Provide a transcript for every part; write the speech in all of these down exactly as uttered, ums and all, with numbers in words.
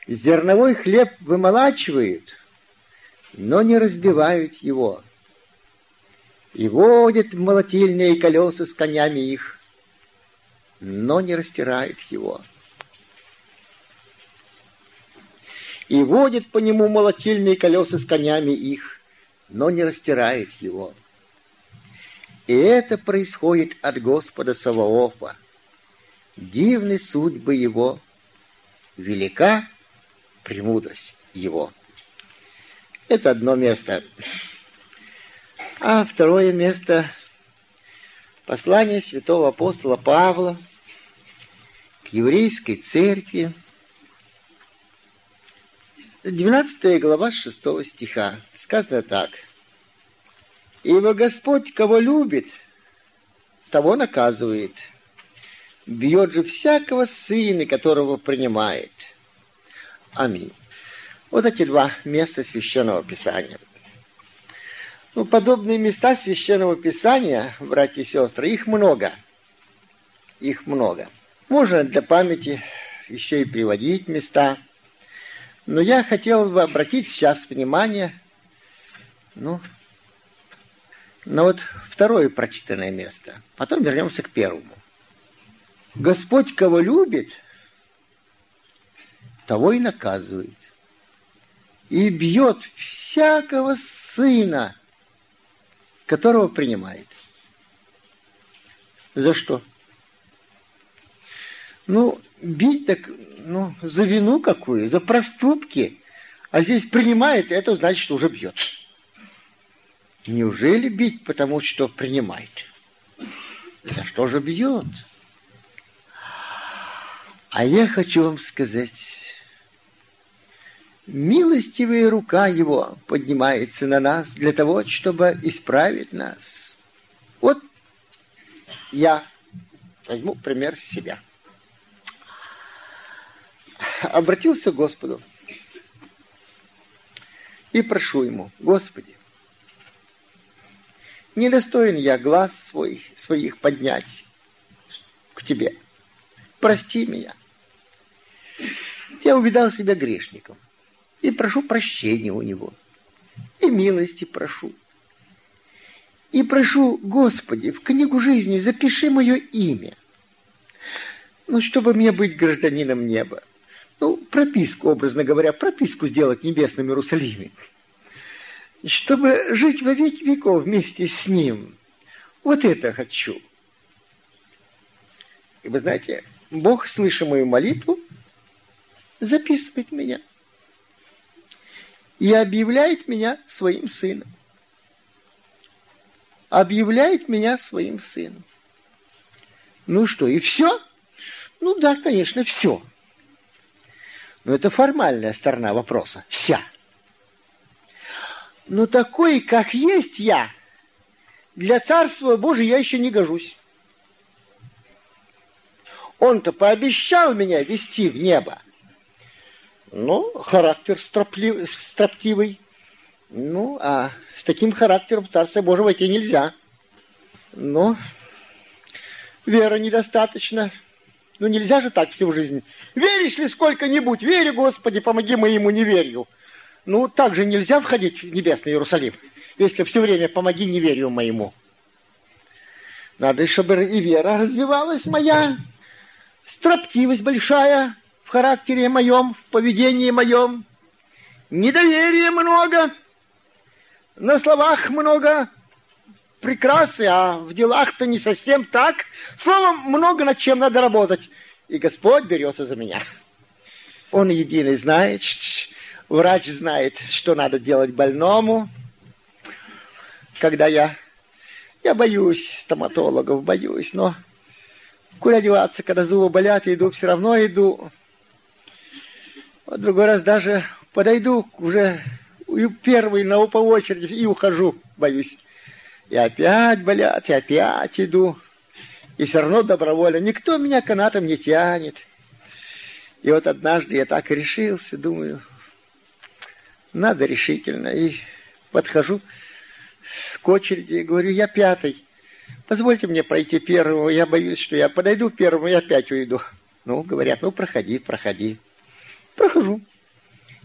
Зерновой хлеб вымолачивают, но не разбивают его. И водят молотильные колеса с конями их, но не растирают его. И водят по нему молотильные колеса с конями их, но не растирают его. И это происходит от Господа Саваофа. Дивны судьбы его, велика премудрость его. Это одно место. А второе место — послание святого апостола Павла к еврейской церкви, двенадцатая глава шестого стиха. Сказано так: «Ибо Господь, кого любит, того наказывает, бьет же всякого сына, которого принимает». Аминь. Вот эти два места Священного Писания. Ну, подобные места Священного Писания, братья и сестры, их много. Их много. Можно для памяти еще и приводить места. Но я хотел бы обратить сейчас внимание, ну, на вот второе прочитанное место. Потом вернемся к первому. Господь, кого любит, того и наказывает. И бьет всякого сына, которого принимает. За что? Ну, бить так, ну, за вину какую, за проступки. А здесь принимает, это значит, что уже бьет. Неужели бить, потому что принимает? За что же бьет? А я хочу вам сказать, милостивая рука его поднимается на нас для того, чтобы исправить нас. Вот я возьму пример с себя. Обратился к Господу и прошу Ему: Господи, недостоин я глаз свой, своих поднять к Тебе. Прости меня. Я увидал себя грешником и прошу прощения у Него. И милости прошу. И прошу, Господи, в книгу жизни запиши мое имя. Ну, чтобы мне быть гражданином неба. Ну, прописку, образно говоря, прописку сделать в небесном Иерусалиме. Чтобы жить во веки веков вместе с Ним. Вот это хочу. И вы знаете, Бог, слыша мою молитву, записывает меня. И объявляет меня своим сыном. Объявляет меня своим сыном. Ну что, и все? Ну да, конечно, все. Но это формальная сторона вопроса. Вся. Но такой, как есть я, для Царства Божия я еще не гожусь. Он-то пообещал меня вести в небо. Ну, характер строплив, строптивый. Ну, а с таким характером в Царство Божие войти нельзя. Но вера недостаточно. Ну, нельзя же так всю жизнь. Веришь ли сколько-нибудь? Верю, Господи, помоги моему неверию. Ну, так же нельзя входить в небесный Иерусалим, если все время помоги неверию моему. Надо, чтобы и вера развивалась моя, строптивость большая в характере моем, в поведении моем, недоверия много, на словах много прекрасы, а в делах-то не совсем так. Словом, много над чем надо работать. И Господь берется за меня. Он единый знает, врач знает, что надо делать больному. Когда я... Я боюсь стоматологов, боюсь, но куда деваться, когда зубы болят, иду, все равно иду. В другой раз даже подойду уже первый на по очереди и ухожу, боюсь. И опять болят, и опять иду. И все равно добровольно. Никто меня канатом не тянет. И вот однажды я так и решился, думаю, надо решительно. И подхожу к очереди и говорю: я пятый. Позвольте мне пройти первому. Я боюсь, что я подойду первому и опять уйду. Ну, говорят, ну, проходи, проходи. Прохожу.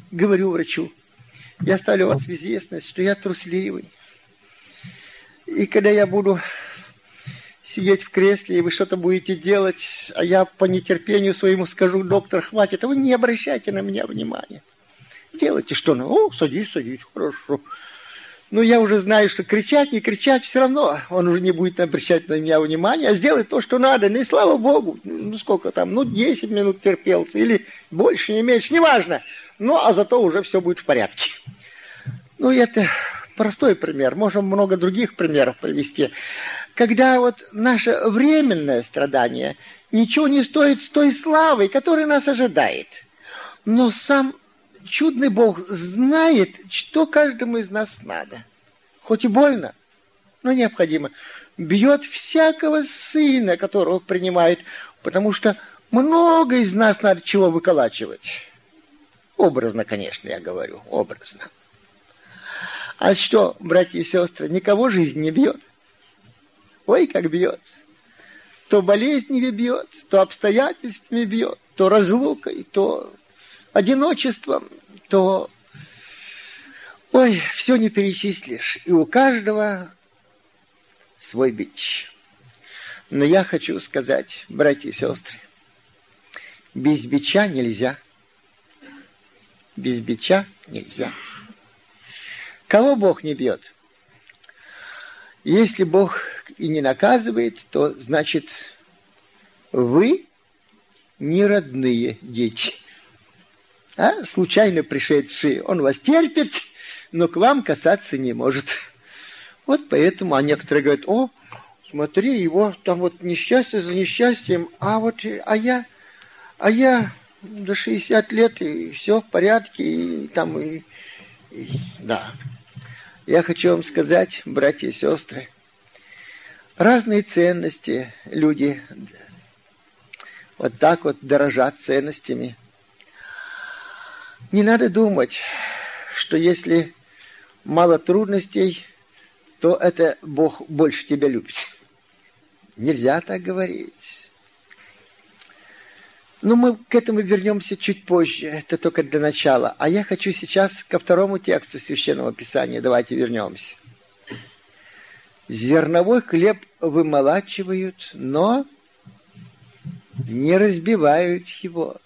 говорю врачу, я ставлю вас в известность, что я трусливый. И когда я буду сидеть в кресле, и вы что-то будете делать, а я по нетерпению своему скажу, доктор, хватит, а вы не обращайте на меня внимания. Делайте что? Ну, о, садись, садись, хорошо. Ну, я уже знаю, что кричать, не кричать, все равно он уже не будет обращать на меня внимания, а сделать то, что надо. Ну, и слава Богу, ну, сколько там, ну, десять минут терпелся, или больше, не меньше, неважно. Ну, а зато уже все будет в порядке. Ну, это простой пример. Можем много других примеров привести. Когда вот наше временное страдание ничего не стоит с той славой, которая нас ожидает. Но сам чудный Бог знает, что каждому из нас надо. Хоть и больно, но необходимо. Бьет всякого сына, которого принимает, потому что много из нас надо чего выколачивать. Образно, конечно, я говорю, образно. А что, братья и сестры, никого жизнь не бьет? Ой, как бьет. То болезнями бьет, то обстоятельствами бьет, то разлукой, то одиночеством, то... Ой, все не перечислишь. И у каждого свой бич. Но я хочу сказать, братья и сестры, без бича нельзя. Без бича нельзя. Кого Бог не бьет? Если Бог и не наказывает, то значит вы не родные дети. А случайно пришедшие, он вас терпит, но к вам касаться не может. Вот поэтому, а некоторые говорят, о, смотри, его там вот несчастье за несчастьем, а вот, а я, а я до шестидесяти лет, и все в порядке, и там, и, и да. Я хочу вам сказать, братья и сестры, разные ценности люди вот так вот дорожат ценностями. Не надо думать, что если мало трудностей, то это Бог больше тебя любит. Нельзя так говорить. Но мы к этому вернемся чуть позже, это только для начала. А я хочу сейчас ко второму тексту Священного Писания. Давайте вернемся. Зерновой хлеб вымолачивают, но не разбивают его.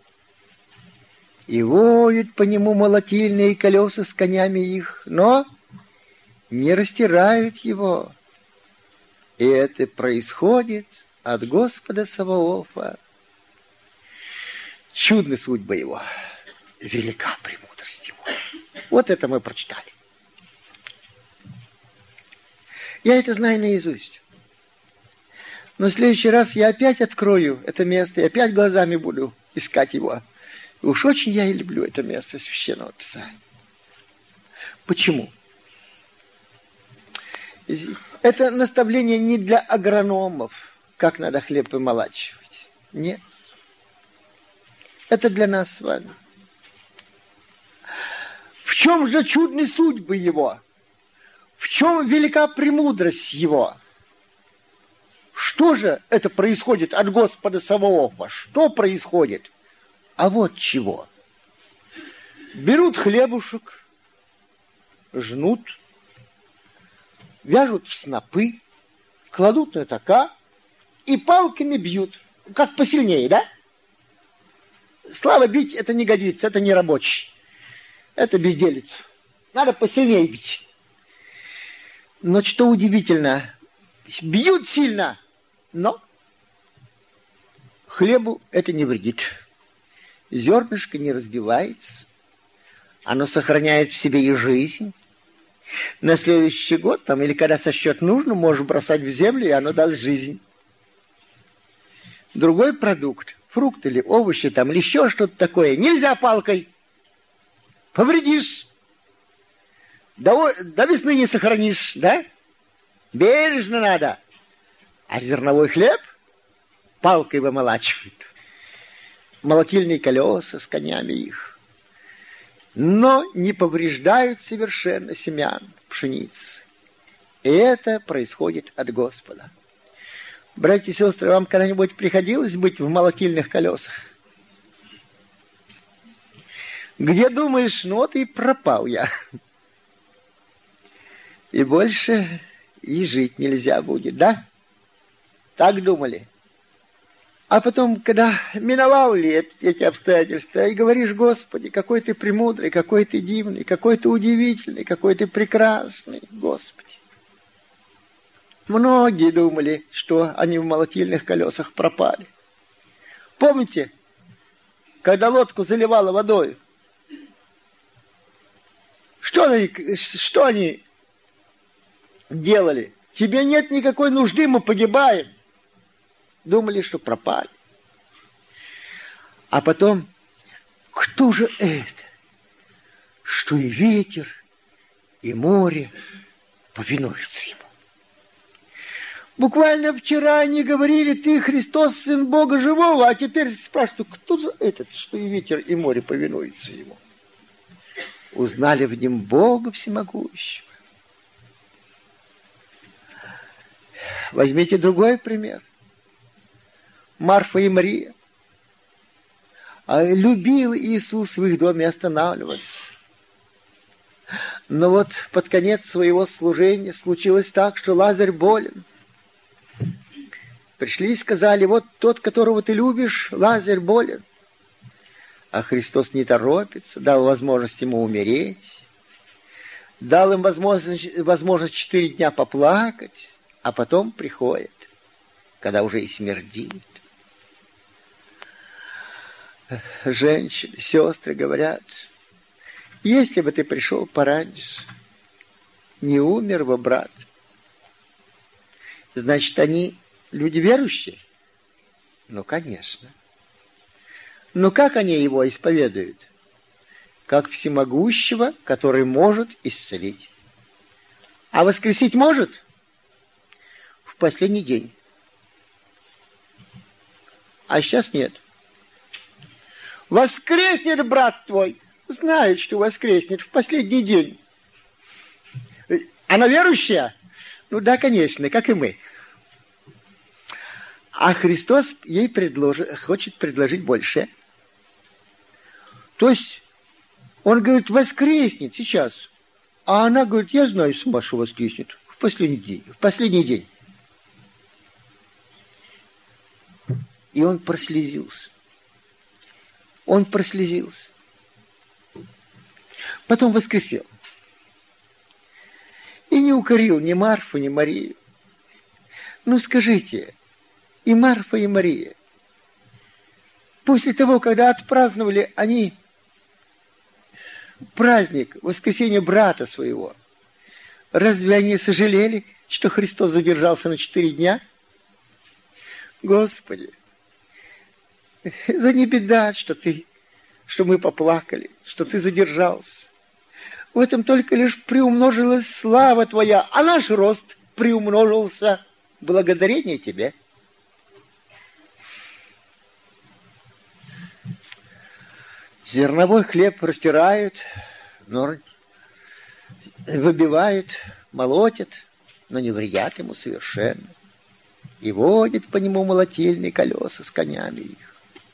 И воют по нему молотильные колеса с конями их, но не растирают его. И это происходит от Господа Саваофа. Чудна судьба его, велика премудрость его. Вот это мы прочитали. Я это знаю наизусть. Но в следующий раз я опять открою это место и опять глазами буду искать его. И уж очень я и люблю это место Священного Писания. Почему? Это наставление не для агрономов, как надо хлеб вымолачивать. Нет. Это для нас с вами. В чем же чудные судьбы его? В чем велика премудрость его? Что же это происходит от Господа Саваофа? Что происходит? А вот чего. Берут хлебушек, жнут, вяжут в снопы, кладут на тока и палками бьют. Как посильнее, да? Слава бить, это не годится, это не рабочий. Это безделица. Надо посильнее бить. Но что удивительно, бьют сильно, но хлебу это не вредит. Зернышко не разбивается, оно сохраняет в себе и жизнь. На следующий год, там, или когда сочтет нужно, можешь бросать в землю, и оно даст жизнь. Другой продукт, фрукт или овощи, там, или еще что-то такое, нельзя палкой. Повредишь. До, до весны не сохранишь, да? Бережно надо. А зерновой хлеб палкой вымолачивают. Молотильные колеса с конями их. Но не повреждают совершенно семян пшеницы. И это происходит от Господа. Братья и сестры, вам когда-нибудь приходилось быть в молотильных колесах? Где думаешь, ну вот и пропал я. И больше и жить нельзя будет, да? Так думали. А потом, когда миновали эти обстоятельства, и говоришь: Господи, какой ты премудрый, какой ты дивный, какой ты удивительный, какой ты прекрасный, Господи. Многие думали, что они в молотильных колесах пропали. Помните, когда лодку заливало водой, что они, что они делали? Тебе нет никакой нужды, мы погибаем. Думали, что пропали. А потом, кто же это, что и ветер, и море повинуются ему? Буквально вчера они говорили: ты Христос, Сын Бога Живого, а теперь спрашивают: кто же этот, что и ветер, и море повинуются ему? Узнали в нем Бога Всемогущего. Возьмите другой пример. Марфа и Мария. А любил Иисус в их доме останавливаться. Но вот под конец своего служения случилось так, что Лазарь болен. Пришли и сказали: вот тот, которого ты любишь, Лазарь болен. А Христос не торопится, дал возможность ему умереть. Дал им возможность, возможность четыре дня поплакать, а потом приходит, когда уже и смердит. Женщины, сестры говорят: если бы ты пришел пораньше, не умер бы брат. Значит, они люди верующие? Ну, конечно. Но как они его исповедуют? Как всемогущего, который может исцелить. А воскресить может? В последний день. А сейчас нет. Воскреснет брат твой. Знает, что воскреснет в последний день. Она верующая? Ну да, конечно, как и мы. А Христос ей предложит, хочет предложить больше. То есть он говорит: воскреснет сейчас. А она говорит: я знаю сама, что воскреснет в последний день. В последний день. И он прослезился. Он прослезился. Потом воскресел. И не укорил ни Марфу, ни Марию. Ну скажите, и Марфа, и Мария, после того, когда отпраздновали они праздник воскресения брата своего, разве они сожалели, что Христос задержался на четыре дня? Господи, да не беда, что ты, что мы поплакали, что ты задержался. В этом только лишь приумножилась слава твоя, а наш рост приумножился благодарение тебе. Зерновой хлеб растирают, но выбивают, молотят, но не вредят ему совершенно. И водят по нему молотильные колеса с конями их.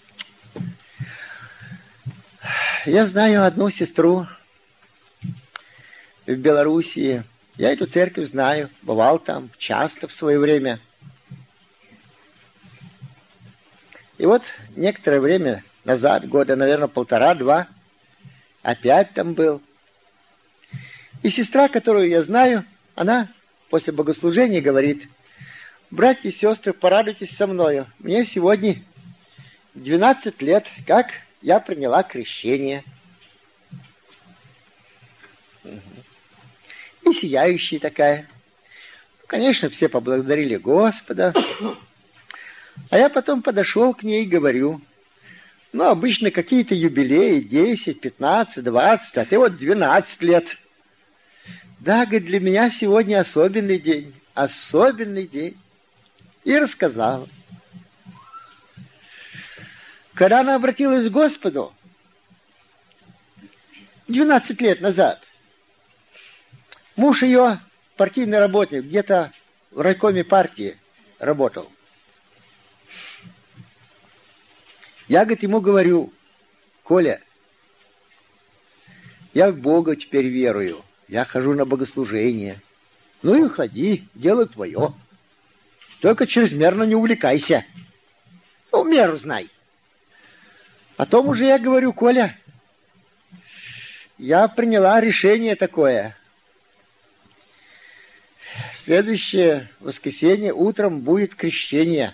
Я знаю одну сестру в Белоруссии. Я эту церковь знаю, бывал там часто в свое время. И вот некоторое время назад, года, наверное, полтора-два, опять там был. И сестра, которую я знаю, она после богослужения говорит: братья и сестры, порадуйтесь со мною. Мне сегодня двенадцать лет, как я приняла крещение. И сияющая такая. Конечно, все поблагодарили Господа. А я потом подошел к ней и говорю: ну, обычно какие-то юбилеи, десять, пятнадцать, двадцать, а ты вот двенадцать лет. Да, говорит, для меня сегодня особенный день, особенный день. И рассказала. Когда она обратилась к Господу двенадцать лет назад, муж ее, партийный работник, где-то в райкоме партии работал. Я, говорит, ему говорю: Коля, Я в Бога теперь верую. Я хожу на богослужение. Ну и ходи, дело твое. Только чрезмерно не увлекайся. Ну, меру знай. Потом уже я говорю: Коля, я приняла решение такое. В следующее воскресенье утром будет крещение.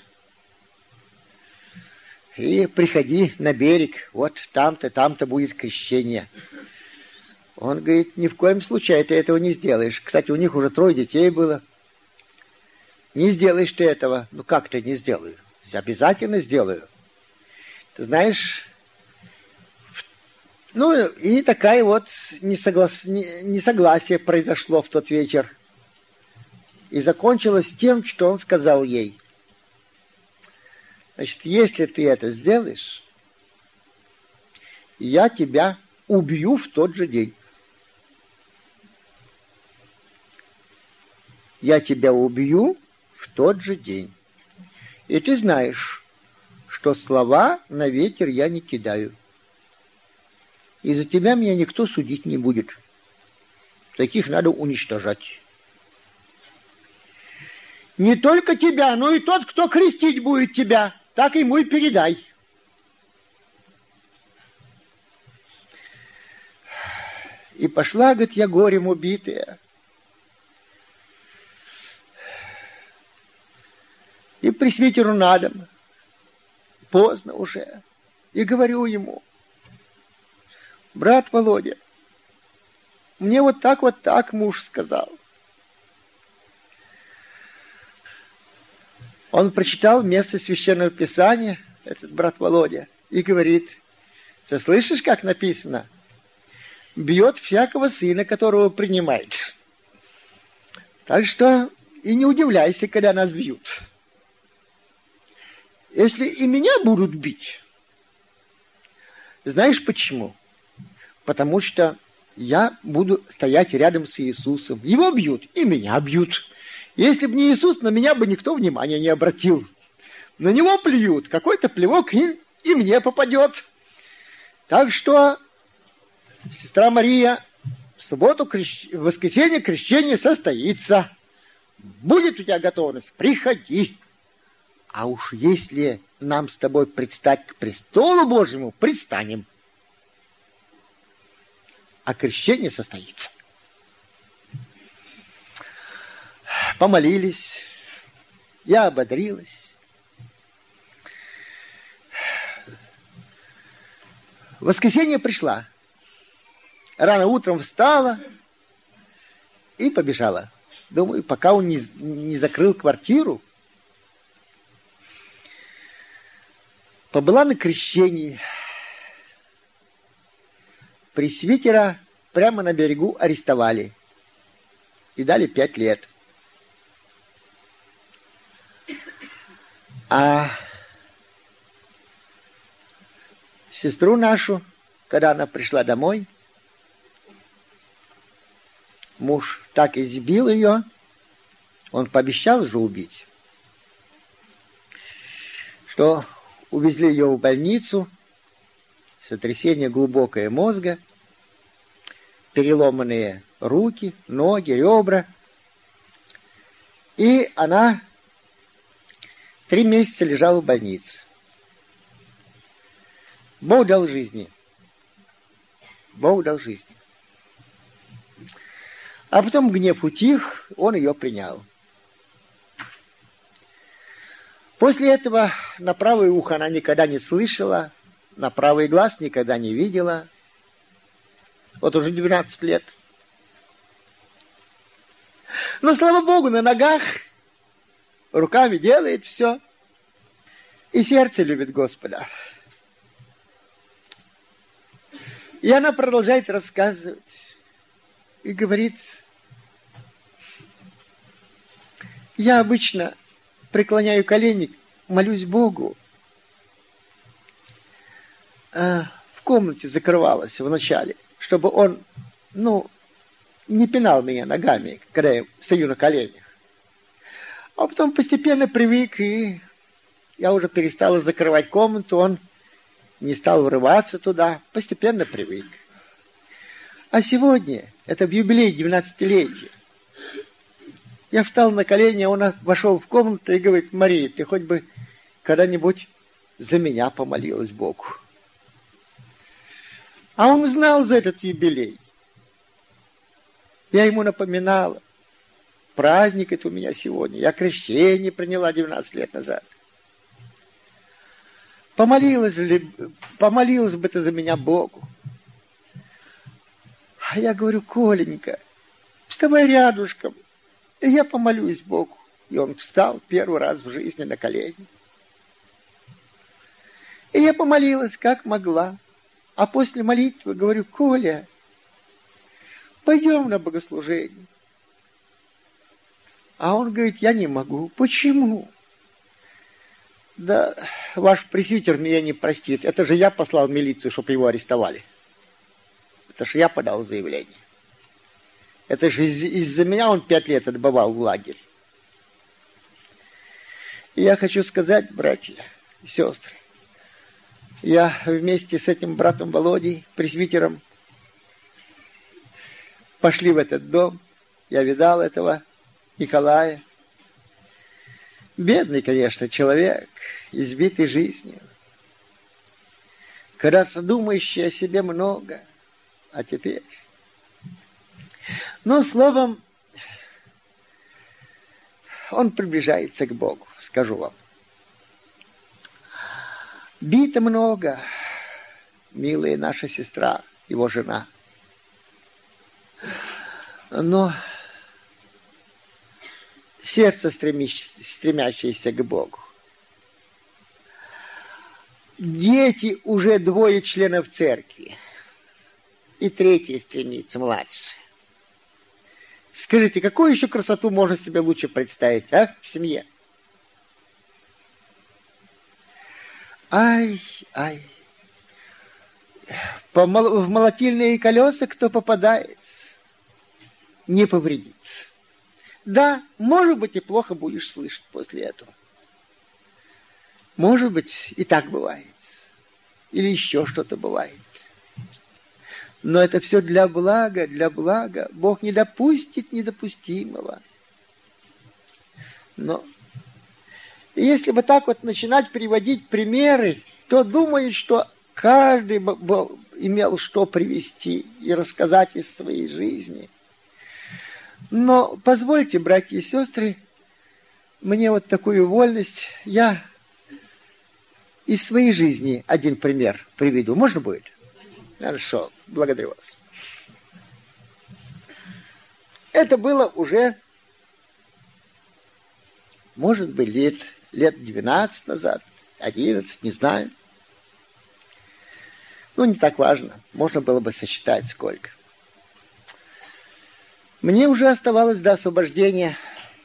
И приходи на берег, вот там-то, там-то будет крещение. Он говорит: ни в коем случае ты этого не сделаешь. Кстати, у них уже трое детей было. Не сделаешь ты этого. Ну как ты не сделаю? Обязательно сделаю. Ты знаешь, ну и такая вот несоглас... несогласие произошло в тот вечер. И закончилось тем, что он сказал ей: значит, если ты это сделаешь, я тебя убью в тот же день. Я тебя убью в тот же день. И ты знаешь, что слова на ветер я не кидаю. И за тебя меня никто судить не будет. Таких надо уничтожать. Не только тебя, но и тот, кто крестить будет тебя, так ему и передай. И пошла, говорит, я горем убитая. И пресвитеру на дом. Поздно уже. И говорю ему: брат Володя, мне вот так вот так муж сказал. Он прочитал место Священного Писания, этот брат Володя, и говорит: ты слышишь, как написано? Бьет всякого сына, которого принимает. Так что и не удивляйся, когда нас бьют. Если и меня будут бить, знаешь почему? Потому что я буду стоять рядом с Иисусом. Его бьют, и меня бьют. Если бы не Иисус, на меня бы никто внимания не обратил. На него плюют, какой-то плевок и, и мне попадет. Так что, сестра Мария, в субботу, крещ... в воскресенье крещение состоится. Будет у тебя готовность, приходи. А уж если нам с тобой предстать к престолу Божьему, предстанем. А крещение состоится. Помолились, я ободрилась. Воскресенье пришла. Рано утром встала и побежала. Думаю, пока он не, не закрыл квартиру. Побыла на крещении. Пресвитера прямо на берегу арестовали. И дали пять лет. А сестру нашу, когда она пришла домой, муж так избил ее, он пообещал же убить, что увезли ее в больницу, сотрясение глубокое мозга, переломанные руки, ноги, ребра. И она три месяца лежала в больнице. Бог дал жизни. Бог дал жизни. А потом гнев утих, он ее принял. После этого на правое ухо она никогда не слышала, на правый глаз никогда не видела. Вот уже двенадцать лет. Но, слава Богу, на ногах, руками делает все. И сердце любит Господа. И она продолжает рассказывать. И говорит: я обычно преклоняю колени, молюсь Богу. А в комнате закрывалась вначале, чтобы он, ну, не пинал меня ногами, когда я стою на коленях. А потом постепенно привык, и я уже перестала закрывать комнату, он не стал врываться туда, постепенно привык. А сегодня, это в юбилей двенадцатилетия, я встал на колени, он вошел в комнату и говорит: Мария, ты хоть бы когда-нибудь за меня помолилась Богу. А он знал за этот юбилей. Я ему напоминала: праздник это у меня сегодня. Я крещение приняла двенадцать лет назад. Помолилась ли, помолилась бы ты за меня Богу? А я говорю: Коленька, вставай рядышком, и я помолюсь Богу. И он встал первый раз в жизни на колени. И я помолилась, как могла. А после молитвы говорю: Коля, пойдем на богослужение. А он говорит: я не могу. Почему? Да ваш пресвитер меня не простит. Это же я послал в милицию, чтобы его арестовали. Это же я подал заявление. Это же из- из-за меня он пять лет отбывал в лагерь. И я хочу сказать, братья и сестры, я вместе с этим братом Володей, пресвитером, пошли в этот дом. Я видал этого Николая. Бедный, конечно, человек, избитый жизнью. Когда-то думающий о себе много, а теперь... Но, словом, он приближается к Богу, скажу вам. Бито много, милая наша сестра, его жена. Но сердце, стремящееся к Богу. Дети уже двое членов церкви. И третий стремится, младший. Скажите, какую еще красоту можно себе лучше представить, а, в семье? Ай, ай. По мол- в молотильные колеса кто попадается, не повредится. Да, может быть, и плохо будешь слышать после этого. Может быть, и так бывает. Или еще что-то бывает. Но это все для блага, для блага. Бог не допустит недопустимого. Но если бы так вот начинать приводить примеры, то думают, что каждый имел что привести и рассказать из своей жизни. Но позвольте, братья и сестры, мне вот такую вольность. Я из своей жизни один пример приведу. Можно будет? Хорошо, благодарю вас. Это было уже, может быть, лет, лет двенадцать назад, одиннадцать, не знаю. Ну, не так важно. Можно было бы сосчитать сколько. Мне уже оставалось до освобождения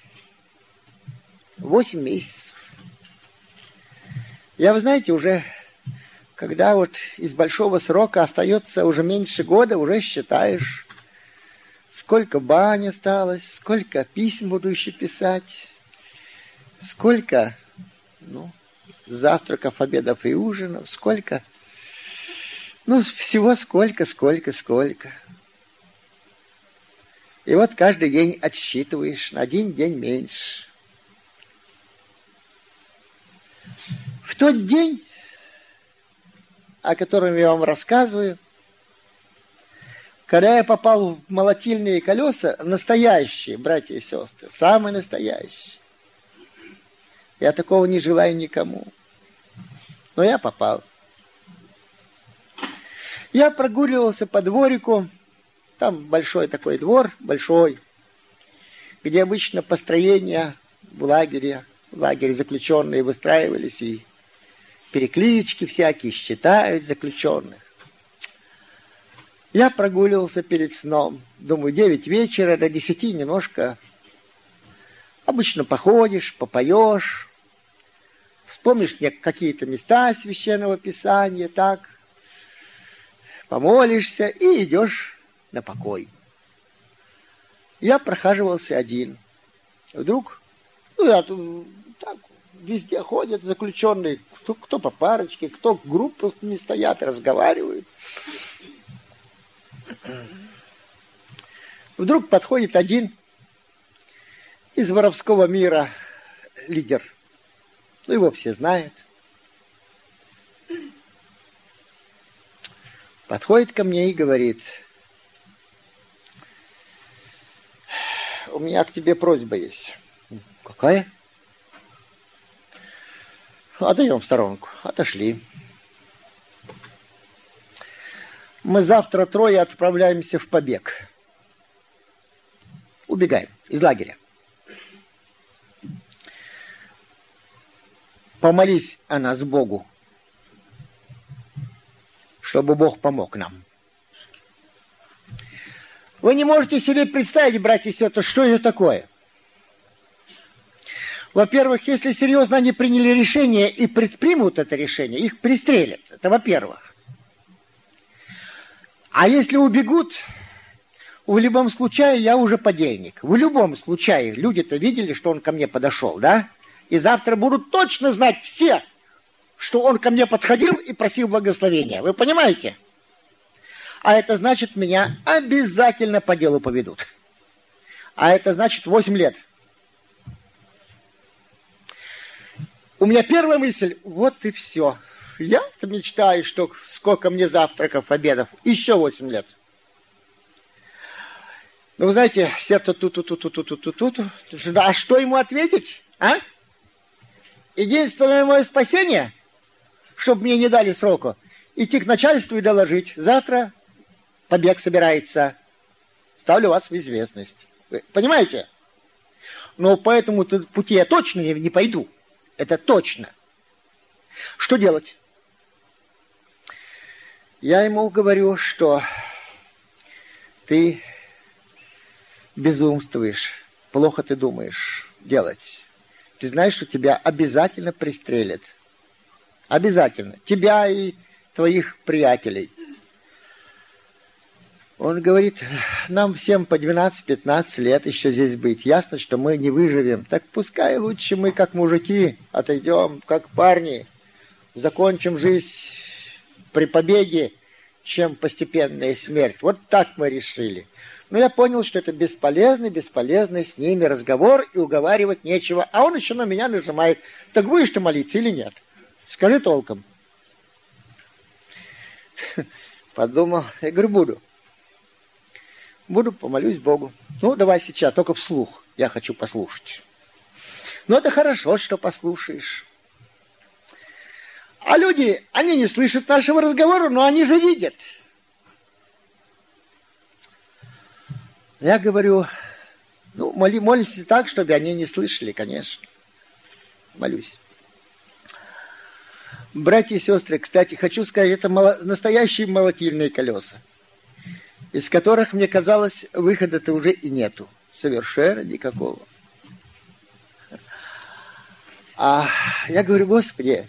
восемь месяцев. Я, вы знаете, уже... Когда вот из большого срока остается уже меньше года, уже считаешь, сколько бань осталось, сколько писем буду еще писать, сколько ну, завтраков, обедов и ужинов, сколько, ну, всего сколько, сколько, сколько. И вот каждый день отсчитываешь, на один день меньше. В тот день, о котором я вам рассказываю, когда я попал в молотильные колеса, настоящие, братья и сестры, самые настоящие. Я такого не желаю никому. Но я попал. Я прогуливался по дворику, там большой такой двор, большой, где обычно построения в лагере, в лагере заключенные выстраивались и переклички всякие, считают заключенных. Я прогуливался перед сном. Думаю, девять вечера, до десяти немножко. Обычно походишь, попоешь, вспомнишь мне какие-то места Священного Писания, так, помолишься и идешь на покой. Я прохаживался один. Вдруг, ну, я тут так, везде ходят заключенные, кто, кто по парочке, кто группами стоят, разговаривают. Вдруг подходит один из воровского мира лидер. Ну, его все знают. Подходит ко мне и говорит: у меня к тебе просьба есть. Какая? Отойдем в сторонку. Отошли. Мы завтра трое отправляемся в побег. Убегаем из лагеря. Помолись о нас Богу, чтобы Бог помог нам. Вы не можете себе представить, братья и сестры, что это такое. Во-первых, если серьезно они приняли решение и предпримут это решение, их пристрелят. Это во-первых. А если убегут, в любом случае я уже подельник. В любом случае люди-то видели, что он ко мне подошел, да? И завтра будут точно знать все, что он ко мне подходил и просил благословения. Вы понимаете? А это значит, меня обязательно по делу поведут. А это значит восемь лет. У меня первая мысль: вот и все. Я-то мечтаю, что сколько мне завтраков, обедов. Еще восемь лет. Ну, вы знаете, сердце тут-тут-тут-тут-тут-тут-тут. А что ему ответить, а? Единственное мое спасение, чтобы мне не дали сроку, идти к начальству и доложить: завтра побег собирается. Ставлю вас в известность. Вы понимаете? Но по этому пути я точно не пойду. Это точно. Что делать? Я ему говорю, что ты безумствуешь, плохо ты думаешь делать. Ты знаешь, что тебя обязательно пристрелят. Обязательно. Тебя и твоих приятелей. Он говорит: нам всем по двенадцать-пятнадцать лет еще здесь быть. Ясно, что мы не выживем. Так пускай лучше мы, как мужики, отойдем, как парни, закончим жизнь при побеге, чем постепенная смерть. Вот так мы решили. Но я понял, что это бесполезный, бесполезный с ними разговор, и уговаривать нечего. А он еще на меня нажимает: так будешь ты молиться или нет? Скажи толком. Подумал, я говорю: буду. Буду, помолюсь Богу. Ну, давай сейчас, только вслух. Я хочу послушать. Ну, это хорошо, что послушаешь. А люди, они не слышат нашего разговора, но они же видят. Я говорю: ну, моли, молимся так, чтобы они не слышали, конечно. Молюсь. Братья и сестры, кстати, хочу сказать, это моло, настоящие молотильные колеса, из которых, мне казалось, выхода-то уже и нету. Совершенно никакого. А я говорю: Господи,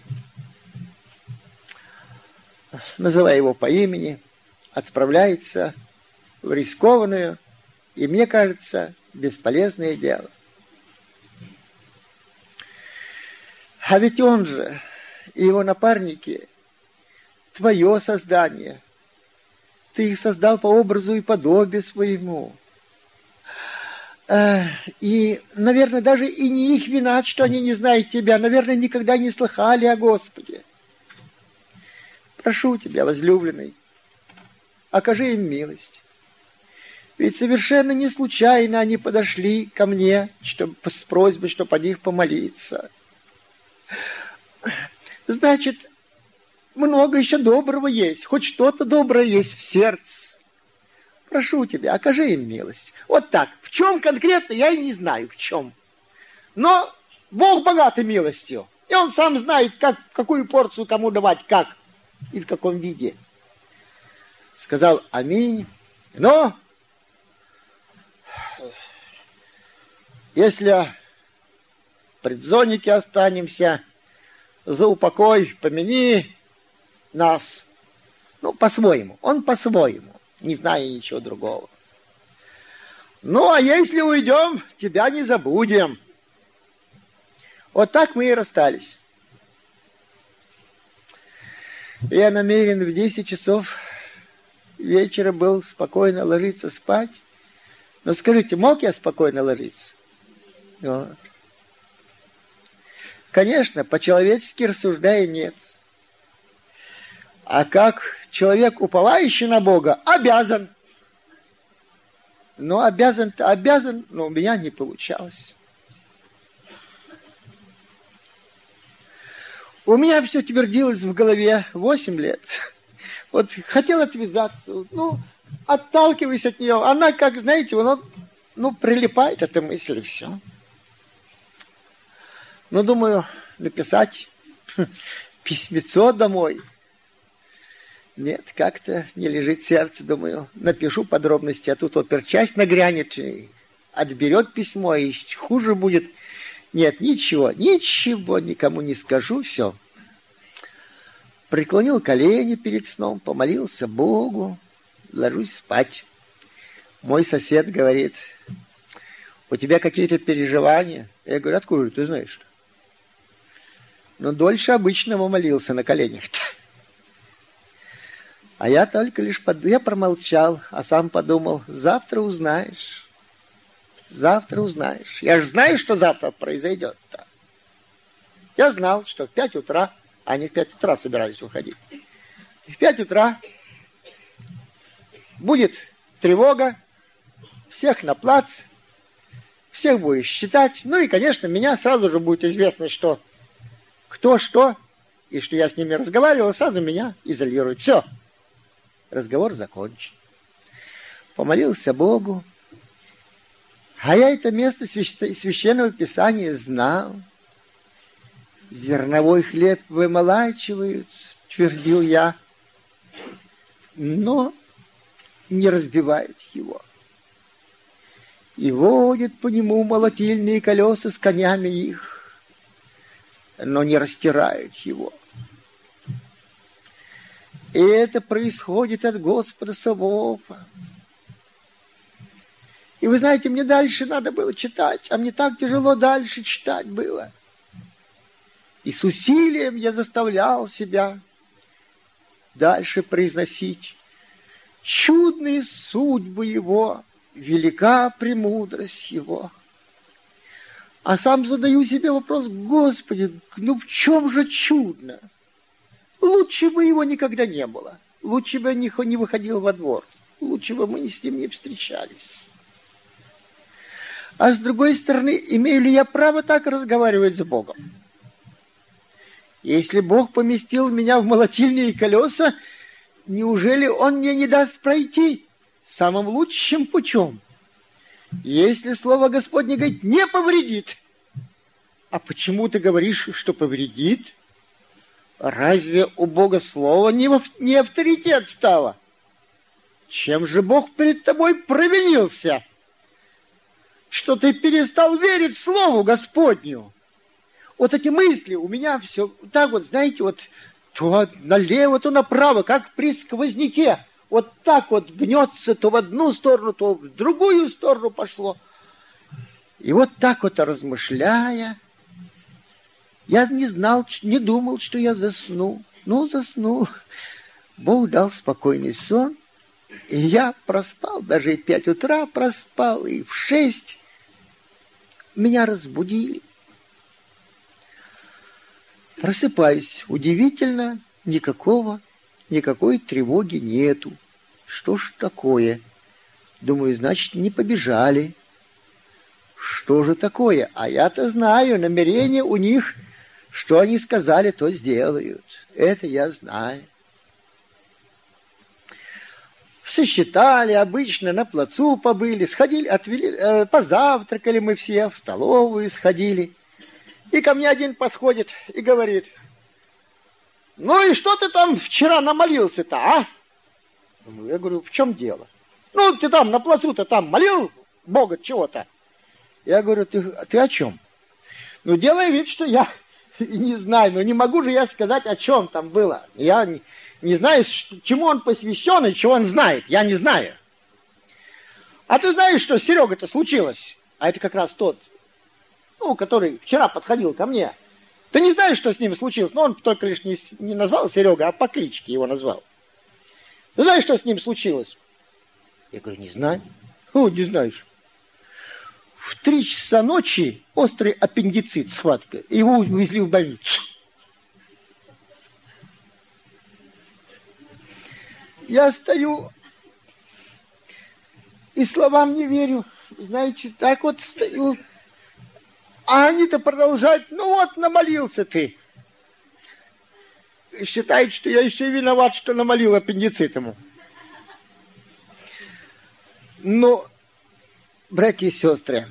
называя его по имени, отправляется в рискованную и, мне кажется, бесполезное дело. А ведь он же и его напарники — твое создание. Ты их создал по образу и подобию своему. И, наверное, даже и не их вина, что они не знают тебя. Наверное, никогда не слыхали о Господе. Прошу тебя, возлюбленный, окажи им милость. Ведь совершенно не случайно они подошли ко мне, чтобы, с просьбой, чтобы о них помолиться. Значит, много еще доброго есть, хоть что-то доброе есть в сердце. Прошу тебя, окажи им милость. Вот так. В чем конкретно, я и не знаю, в чем. Но Бог богатый милостью. И Он сам знает, как, какую порцию кому давать, как и в каком виде. Сказал аминь. Но если в предзоннике останемся, за упокой помяни нас. Ну, по-своему. Он по-своему. Не зная ничего другого. Ну, а если уйдем, тебя не забудем. Вот так мы и расстались. Я намерен в десять часов вечера был спокойно ложиться спать. Но скажите, мог я спокойно ложиться? Вот. Конечно, по-человечески рассуждая, нет. А как человек, уповающий на Бога, обязан. Но обязан-то обязан, но у меня не получалось. У меня все твердилось в голове восемь лет. Вот хотел отвязаться, ну, отталкиваясь от нее. Она, как, знаете, она, ну, прилипает эта мысль, и все. Ну, думаю, написать письмецо домой. Нет, как-то не лежит сердце, думаю. Напишу подробности, а тут оперчасть нагрянет, и отберет письмо, и хуже будет. Нет, ничего, ничего никому не скажу, все. Преклонил колени перед сном, помолился Богу, ложусь спать. Мой сосед говорит: у тебя какие-то переживания? Я говорю: откуда ты знаешь? Но дольше обычного молился на коленях-то. А я только лишь под... я промолчал, а сам подумал: завтра узнаешь. Завтра узнаешь. Я же знаю, что завтра произойдет-то. Я знал, что в пять утра, а не в пять утра собирались уходить. В пять утра будет тревога, всех на плац, всех будешь считать. Ну и, конечно, меня сразу же будет известно, что кто что, и что я с ними разговаривал, сразу меня изолируют. Все. Разговор закончен. Помолился Богу. А я это место священного писания знал. Зерновой хлеб вымолачивают, твердил я, но не разбивают его. И водят по нему молотильные колеса с конями их, но не растирают его. И это происходит от Господа Саваофа. И вы знаете, мне дальше надо было читать, а мне так тяжело дальше читать было. И с усилием я заставлял себя дальше произносить: чудные судьбы его, велика премудрость его. А сам задаю себе вопрос: Господи, ну в чем же чудно? Лучше бы его никогда не было. Лучше бы я не выходил во двор. Лучше бы мы с ним не встречались. А с другой стороны, имею ли я право так разговаривать с Богом? Если Бог поместил меня в молотильные колеса, неужели Он мне не даст пройти самым лучшим путем? Если Слово Господне говорит: не повредит. А почему ты говоришь, что повредит? Разве у Бога Слово не, не авторитет стало? Чем же Бог перед тобой провинился? Что ты перестал верить Слову Господню. Вот эти мысли у меня все так вот, знаете, вот то налево, то направо, как при сквозняке. Вот так вот гнется то в одну сторону, то в другую сторону пошло. И вот так вот размышляя, я не знал, не думал, что я засну. Ну, засну. Бог дал спокойный сон, и я проспал, даже и в пять утра проспал, и в шесть. Меня разбудили. Просыпаюсь. Удивительно, никакого, никакой тревоги нету. Что ж такое? Думаю, значит, не побежали. Что же такое? А я-то знаю, намерение у них, что они сказали, то сделают. Это я знаю. Сосчитали, обычно на плацу побыли, сходили, отвели, э, позавтракали мы все, в столовую сходили. И ко мне один подходит и говорит: ну и что ты там вчера намолился-то, а? Я говорю: в чем дело? Ну, ты там на плацу-то там молил Бога чего-то. Я говорю: ты, ты о чем? Ну, делай вид, что я не знаю, но не могу же я сказать, о чем там было. Я не, не знаю, чему он посвящен и чего он знает. Я не знаю. А ты знаешь, что с Серегой-то случилось? А это как раз тот, ну, который вчера подходил ко мне. Ты не знаешь, что с ним случилось? Но он только лишь не, не назвал Серега, а по кличке его назвал. Ты знаешь, что с ним случилось? Я говорю: не знаю. О, не знаешь. в три часа ночи острый аппендицит, схватка, и его увезли в больницу. Я стою и словам не верю. Знаете, так вот стою. А они-то продолжают. Ну вот, намолился ты. Считает, что я еще и виноват, что намолил аппендицит ему. Но, братья и сестры,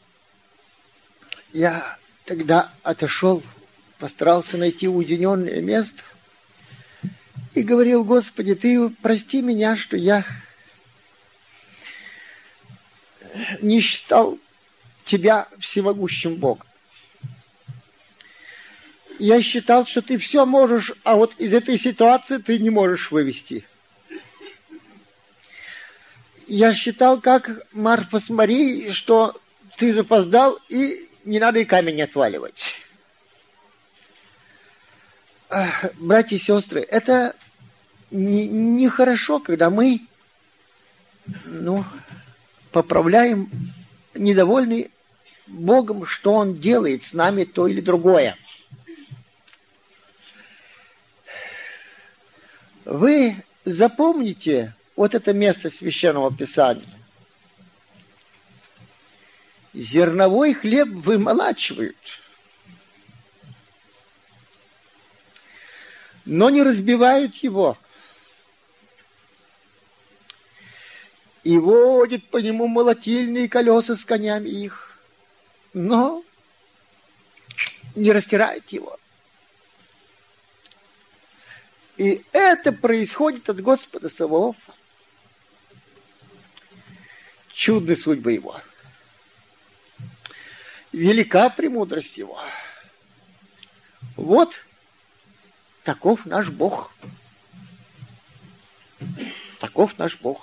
я тогда отошел, постарался найти уединенное место и говорил: Господи, Ты прости меня, что я не считал Тебя всемогущим Богом. Я считал, что Ты все можешь, а вот из этой ситуации Ты не можешь вывести. Я считал, как Марфа с Марией, что Ты запоздал, и не надо и камень отваливать. Братья и сестры, это нехорошо, не когда мы, ну, поправляем недовольный Богом, что Он делает с нами то или другое. Вы запомните вот это место Священного Писания. Зерновой хлеб вымолачивают, но не разбивают его. И водят по нему молотильные колеса с конями их, но не растирают его. И это происходит от Господа Саваофа. Чудны судьбы его. Велика премудрость его. Вот таков наш Бог. Таков наш Бог.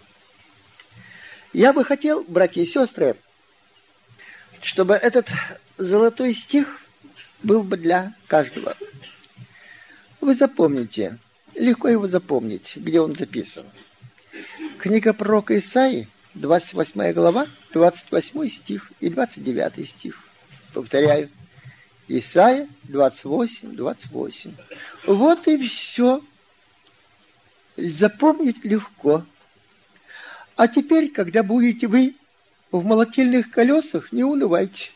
Я бы хотел, братья и сестры, чтобы этот золотой стих был бы для каждого. Вы запомните, легко его запомнить, где он записан. Книга пророка Исаии, двадцать восьмая глава, двадцать восьмой стих и двадцать девятый стих. Повторяю. Исаия двадцать восемь, двадцать восемь. Вот и все. Запомнить легко. А теперь, когда будете вы в молотильных колесах, не унывайте.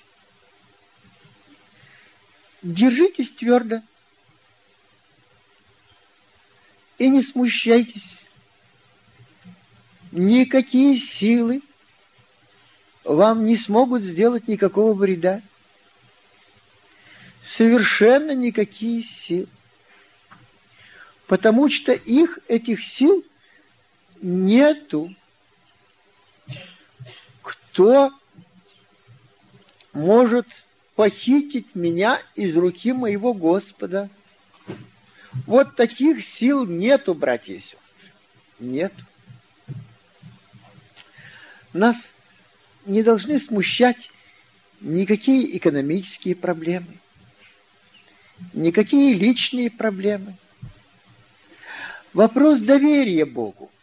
Держитесь твердо. И не смущайтесь. Никакие силы вам не смогут сделать никакого вреда. Совершенно никакие силы. Потому что их, этих сил, нету. Кто может похитить меня из руки моего Господа? Вот таких сил нету, братья и сестры. Нету. Нас не должны смущать никакие экономические проблемы, никакие личные проблемы. Вопрос доверия Богу.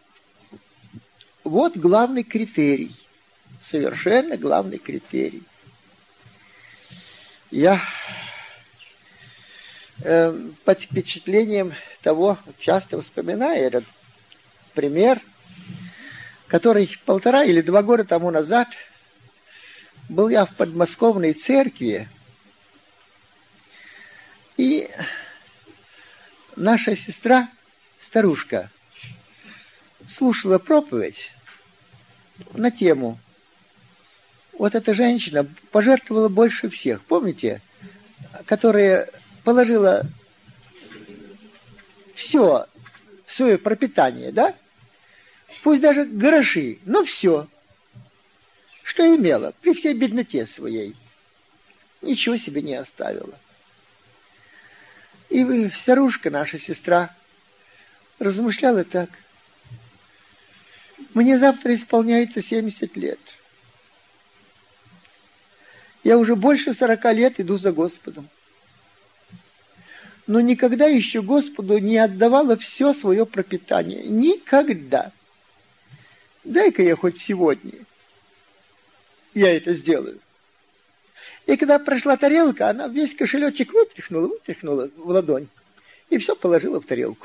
Вот главный критерий. Совершенно главный критерий. Я э, под впечатлением того, часто вспоминаю этот пример, который полтора или два года тому назад был я в подмосковной церкви, и наша сестра, старушка, слушала проповедь на тему: вот эта женщина пожертвовала больше всех, помните, которая положила все в свое пропитание, да? Пусть даже гроши, но все, что имела, при всей бедноте своей, ничего себе не оставила. И вы, старушка, наша сестра, размышляла так: мне завтра исполняется семьдесят лет. Я уже больше сорока лет иду за Господом. Но никогда еще Господу не отдавала все свое пропитание. Никогда. Дай-ка я хоть сегодня я это сделаю. И когда прошла тарелка, она весь кошелечек вытряхнула, вытряхнула в ладонь. И все положила в тарелку.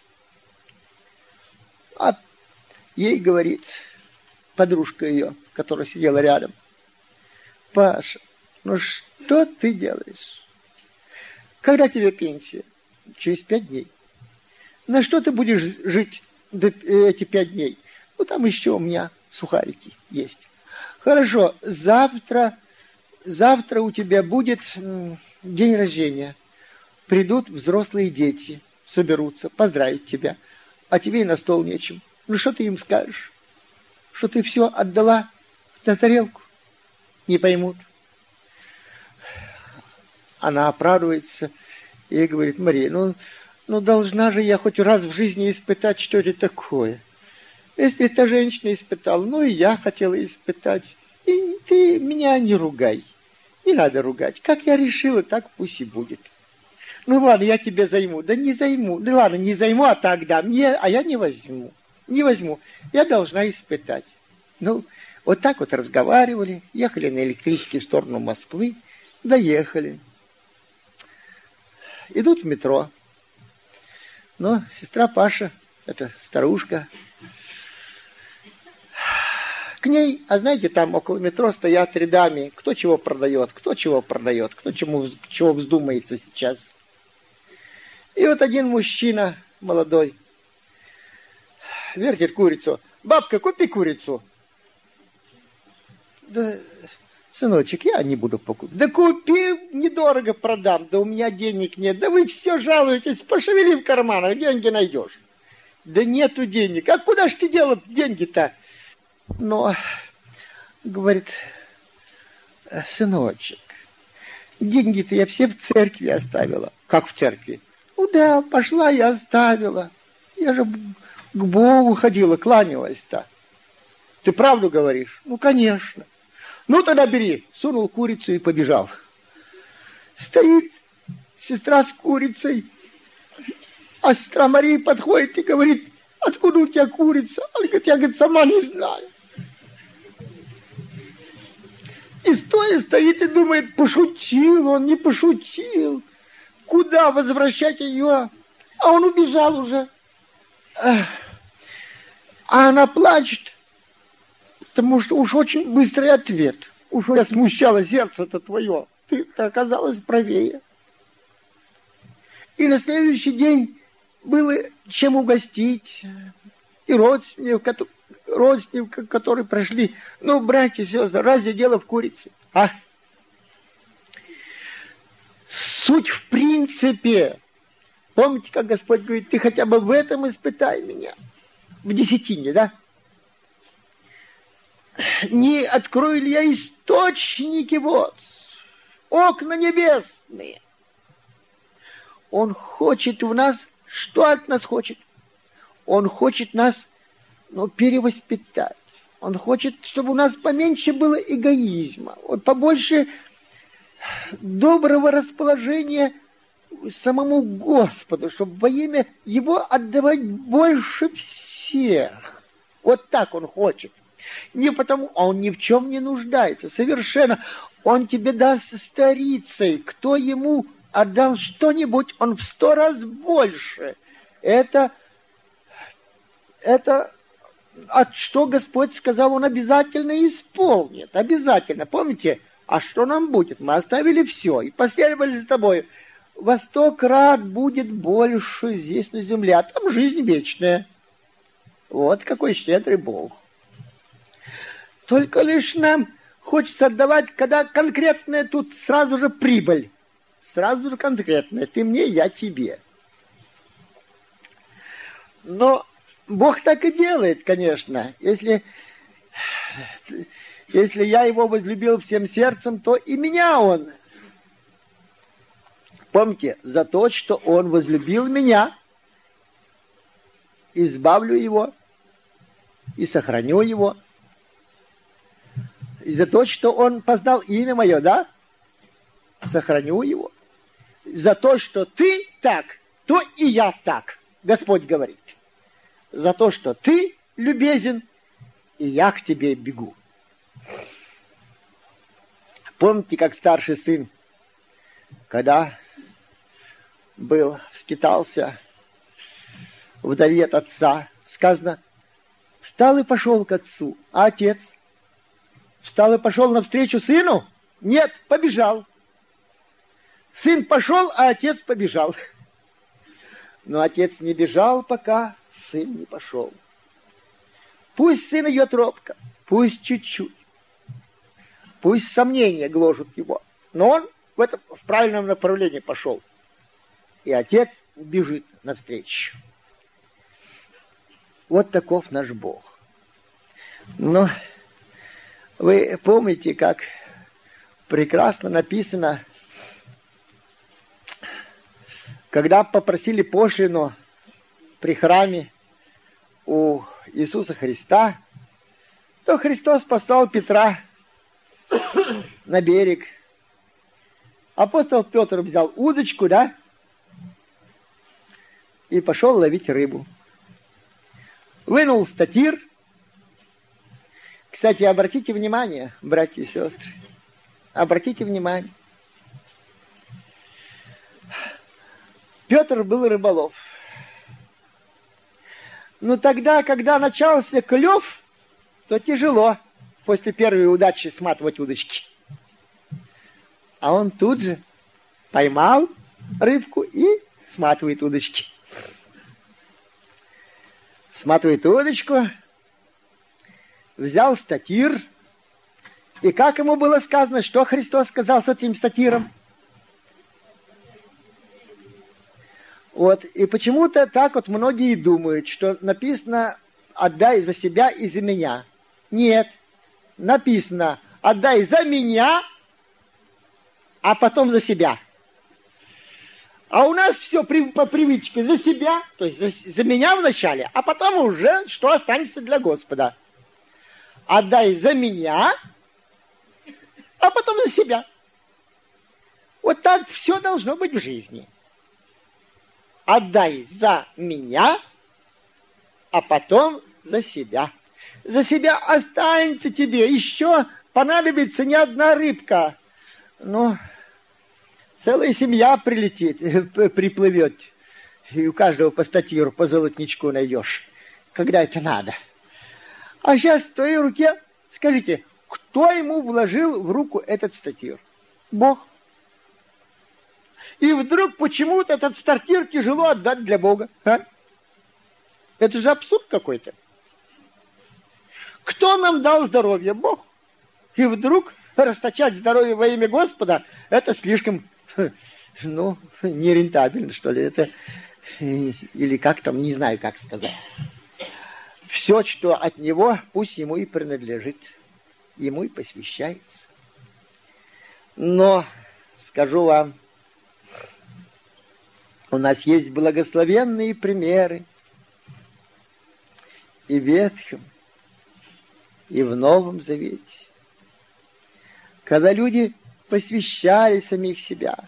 А ей говорит подружка ее, которая сидела рядом: Паша, ну что ты делаешь? Когда тебе пенсия? Через пять дней. На что ты будешь жить эти пять дней? Ну, там еще у меня сухарики есть. Хорошо, завтра, завтра у тебя будет день рождения. Придут взрослые дети, соберутся, поздравить тебя. А тебе и на стол нечем. Ну, что ты им скажешь? Что ты все отдала на тарелку? Не поймут. Она оправдывается и говорит: Мария, ну, ну должна же я хоть раз в жизни испытать, что это такое. Если эта женщина испытала, ну и я хотела испытать. И ты меня не ругай. Не надо ругать. Как я решила, так пусть и будет. Ну ладно, я тебе займу. Да не займу. Да ладно, не займу, а так дам. Не, а я не возьму. Не возьму. Я должна испытать. Ну, вот так вот разговаривали. Ехали на электричке в сторону Москвы. Доехали. Идут в метро. Но сестра Паша, это старушка, к ней, а знаете, там около метро стоят рядами, кто чего продает, кто чего продает, кто чему, чего вздумается сейчас. И вот один мужчина молодой вертит курицу. Бабка, купи курицу. Да, сыночек, я не буду покупать. Да купи, недорого продам. Да у меня денег нет. Да вы все жалуетесь, пошевели в карманах, деньги найдешь. Да нету денег. А куда ж ты дела деньги-то? Но, говорит, сыночек, деньги-то я все в церкви оставила. Как в церкви? Ну да, пошла и оставила. Я же к Богу ходила, кланялась-то. Ты правду говоришь? Ну, конечно. Ну, тогда бери. Сунул курицу и побежал. Стоит сестра с курицей, а сестра Мария подходит и говорит: откуда у тебя курица? Она говорит: я, говорит, сама не знаю. И стоя стоит и думает: пошутил он, не пошутил. Куда возвращать ее? А он убежал уже. А она плачет, потому что уж очень быстрый ответ. Уж я смущала сердце-то твое. Ты-то оказалась правее. И на следующий день было чем угостить. И родственников, родственников, которые прошли. Ну, братья и сестры, разве дело в курице? А? Суть в принципе. Помните, как Господь говорит: ты хотя бы в этом испытай меня. В десятине, да? Не открою ли я источники вод, окна небесные? Он хочет в нас, что от нас хочет? Он хочет нас, ну, перевоспитать. Он хочет, чтобы у нас поменьше было эгоизма, вот побольше доброго расположения самому Господу, чтобы во имя Его отдавать больше всех. Вот так Он хочет. Не потому, а Он ни в чем не нуждается, совершенно. Он тебе даст старицей. Кто Ему отдал что-нибудь, Он в сто раз больше. Это, это, а что Господь сказал, Он обязательно исполнит. Обязательно. Помните? А что нам будет? Мы оставили все и последовали за тобой. Во сто крат будет больше здесь на земле, а там жизнь вечная. Вот какой щедрый Бог. Только лишь нам хочется отдавать, когда конкретная тут сразу же прибыль. Сразу же конкретная. Ты мне, я тебе. Но Бог так и делает, конечно. Если, если я Его возлюбил всем сердцем, то и меня Он. Помните, за то, что Он возлюбил меня, избавлю Его и сохраню Его. И за то, что Он познал имя Мое, да? Сохраню Его. За то, что ты так, то и я так. Господь говорит. За то, что ты любезен, и я к тебе бегу. Помните, как старший сын, когда был, скитался вдали от отца, сказано, встал и пошел к отцу, а отец встал и пошел навстречу сыну? Нет, побежал. Сын пошел, а отец побежал. Но отец не бежал, пока сын не пошел. Пусть сын идет робко, пусть чуть-чуть, пусть сомнения гложут его, но он в этом в правильном направлении пошел. И отец бежит навстречу. Вот таков наш Бог. Но вы помните, как прекрасно написано, когда попросили пошлину при храме у Иисуса Христа, то Христос послал Петра на берег. Апостол Петр взял удочку, да, и пошел ловить рыбу. Вынул статир. Кстати, обратите внимание, братья и сестры, обратите внимание. Петр был рыболов. Но тогда, когда начался клев, то тяжело после первой удачи сматывать удочки. А он тут же поймал рыбку и сматывает удочки. Сматывает удочку, взял статир, и как ему было сказано, что Христос сказал с этим статиром? Вот, и почему-то так вот многие думают, что написано «отдай за себя и за меня». Нет, написано «отдай за меня, а потом за себя». А у нас все при, по привычке за себя, то есть за, за меня вначале, а потом уже что останется для Господа. Отдай за меня, а потом за себя. Вот так все должно быть в жизни. Отдай за меня, а потом за себя. За себя останется тебе, еще понадобится не одна рыбка, но целая семья прилетит, приплывет, и у каждого по статиру, по золотничку найдешь, когда это надо. А сейчас в твоей руке, скажите, кто ему вложил в руку этот статир? Бог. И вдруг почему-то этот статир тяжело отдать для Бога. А? Это же абсурд какой-то. Кто нам дал здоровье? Бог. И вдруг расточать здоровье во имя Господа, это слишком, ну, нерентабельно, что ли. Это, или как там, не знаю, как сказать. Все, что от Него, пусть Ему и принадлежит. Ему и посвящается. Но, скажу вам, у нас есть благословенные примеры и в Ветхом, и в Новом Завете, когда люди посвящали самих себя,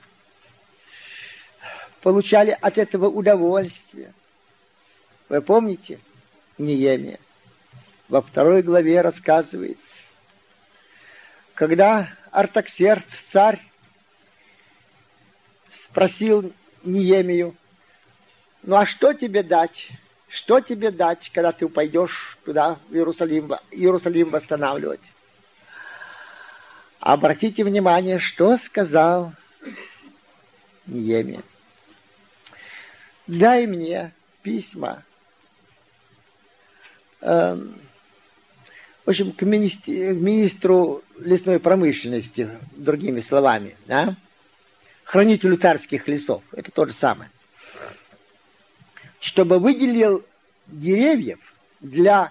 получали от этого удовольствие. Вы помните, Неемия во второй главе рассказывается, когда Артаксеркс, царь, спросил Неемию, ну а что тебе дать? Что тебе дать, когда ты пойдешь туда, в Иерусалим, Иерусалим восстанавливать? Обратите внимание, что сказал Неемия. Дай мне письма, эм, в общем, к министру, к министру лесной промышленности, другими словами, да? Хранителю царских лесов, это то же самое, чтобы выделил деревьев для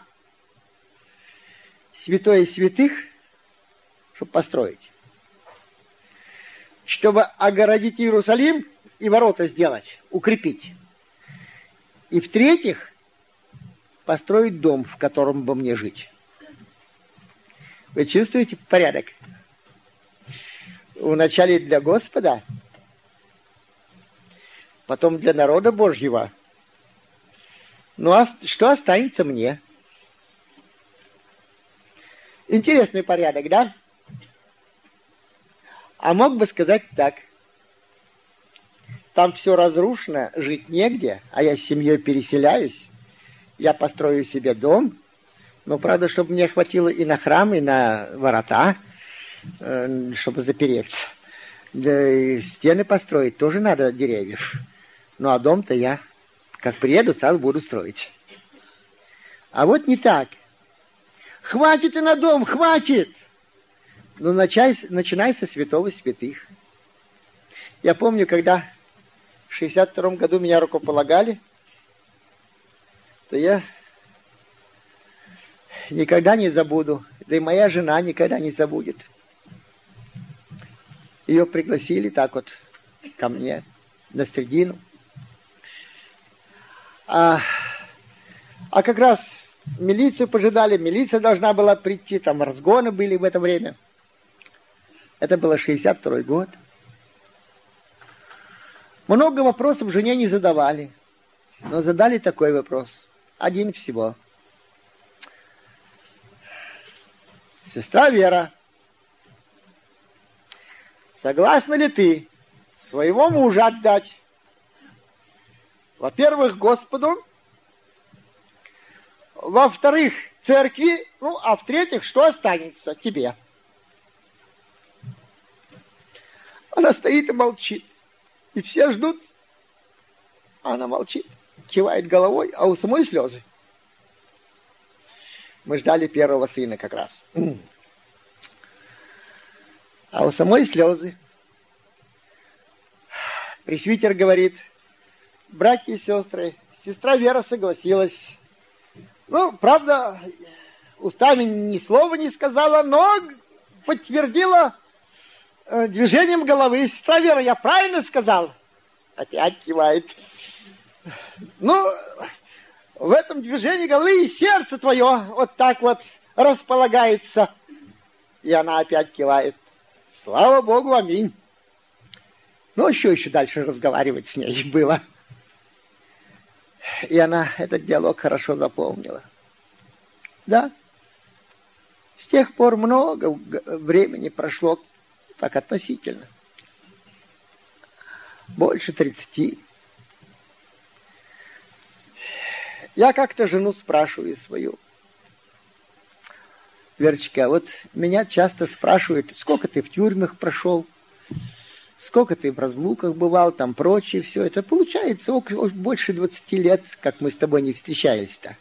святое святых, чтобы построить, чтобы огородить Иерусалим и ворота сделать, укрепить. И в-третьих, построить дом, в котором бы мне жить. Вы чувствуете порядок? Вначале для Господа, потом для народа Божьего. Ну а что останется мне? Интересный порядок, да? А мог бы сказать так. Там все разрушено, жить негде, а я с семьей переселяюсь. Я построю себе дом. Но, правда, чтобы мне хватило и на храм, и на ворота, э, чтобы запереться. Да и стены построить тоже надо деревьев. Ну, а дом-то я, как приеду, сразу буду строить. А вот не так. Хватит и на дом, хватит! Ну, начай, начинай со святого святых. Я помню, когда в шестьдесят втором году меня рукополагали, то я никогда не забуду, да и моя жена никогда не забудет. Ее пригласили так вот ко мне на средину. А, а как раз милицию поджидали, милиция должна была прийти, там разгоны были в это время. Это было шестьдесят второй год. Много вопросов жене не задавали, но задали такой вопрос. Один всего. Сестра Вера, согласна ли ты своего мужа отдать, во-первых, Господу, во-вторых, церкви, ну, а в-третьих, что останется тебе? Она стоит и молчит. И все ждут. А она молчит, кивает головой, а у самой слезы. Мы ждали первого сына как раз. А у самой слезы. Пресвитер говорит: братья и сестры, сестра Вера согласилась. Ну, правда, устами ни слова не сказала, но подтвердила э, движением головы. Сестра Вера, я правильно сказал? Опять кивает. Ну, в этом движении головы и сердце твое вот так вот располагается. И она опять кивает. Слава Богу, аминь. Ну, еще еще дальше разговаривать с ней было. И она этот диалог хорошо запомнила. Да. С тех пор много времени прошло, так относительно. Больше тридцати. Я как-то жену спрашиваю свою: Верочка, вот меня часто спрашивают, сколько ты в тюрьмах прошел, сколько ты в разлуках бывал, там прочее, все это. Получается около, больше двадцати лет, как мы с тобой не встречались-то.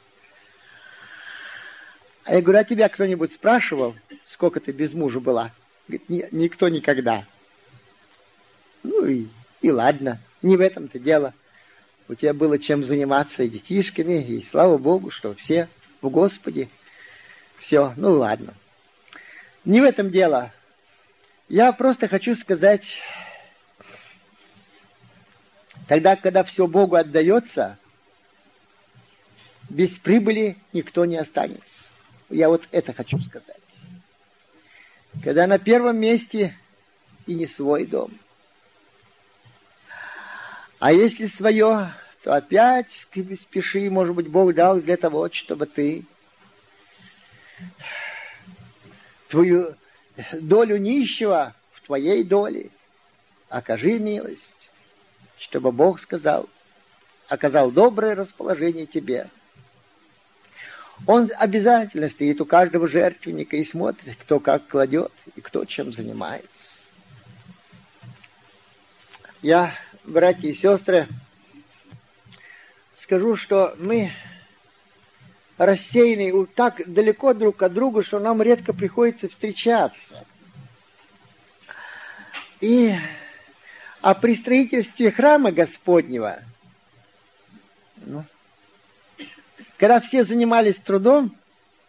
А я говорю, а тебя кто-нибудь спрашивал, сколько ты без мужа была? Говорит, ни, никто никогда. Ну и, и ладно, не в этом-то дело. У тебя было чем заниматься и детишками, и слава Богу, что все в Господе. Все, ну ладно. Не в этом дело. Я просто хочу сказать, тогда, когда все Богу отдается, без прибыли никто не останется. Я вот это хочу сказать. Когда на первом месте и не свой дом. А если свое, то опять спеши, может быть, Бог дал для того, чтобы ты твою долю нищего в твоей доле окажи милость, чтобы Бог сказал, оказал доброе расположение тебе. Он обязательно стоит у каждого жертвенника и смотрит, кто как кладет и кто чем занимается. Я, братья и сестры, скажу, что мы рассеяны так далеко друг от друга, что нам редко приходится встречаться. И, а при строительстве храма Господнего, ну, когда все занимались трудом,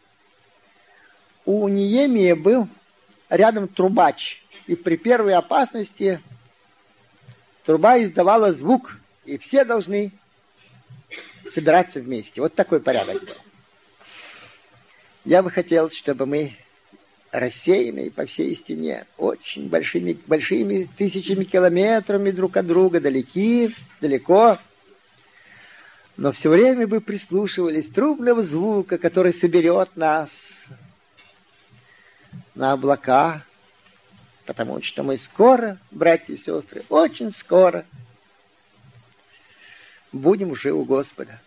у Неемии был рядом трубач. И при первой опасности труба издавала звук, и все должны собираться вместе. Вот такой порядок был. Я бы хотел, чтобы мы, рассеянные по всей стене, очень большими, большими тысячами километрами друг от друга, далеки, далеко, но все время бы прислушивались трубного звука, который соберет нас на облака Потому что мы скоро, братья и сестры, очень скоро будем уже у Господа.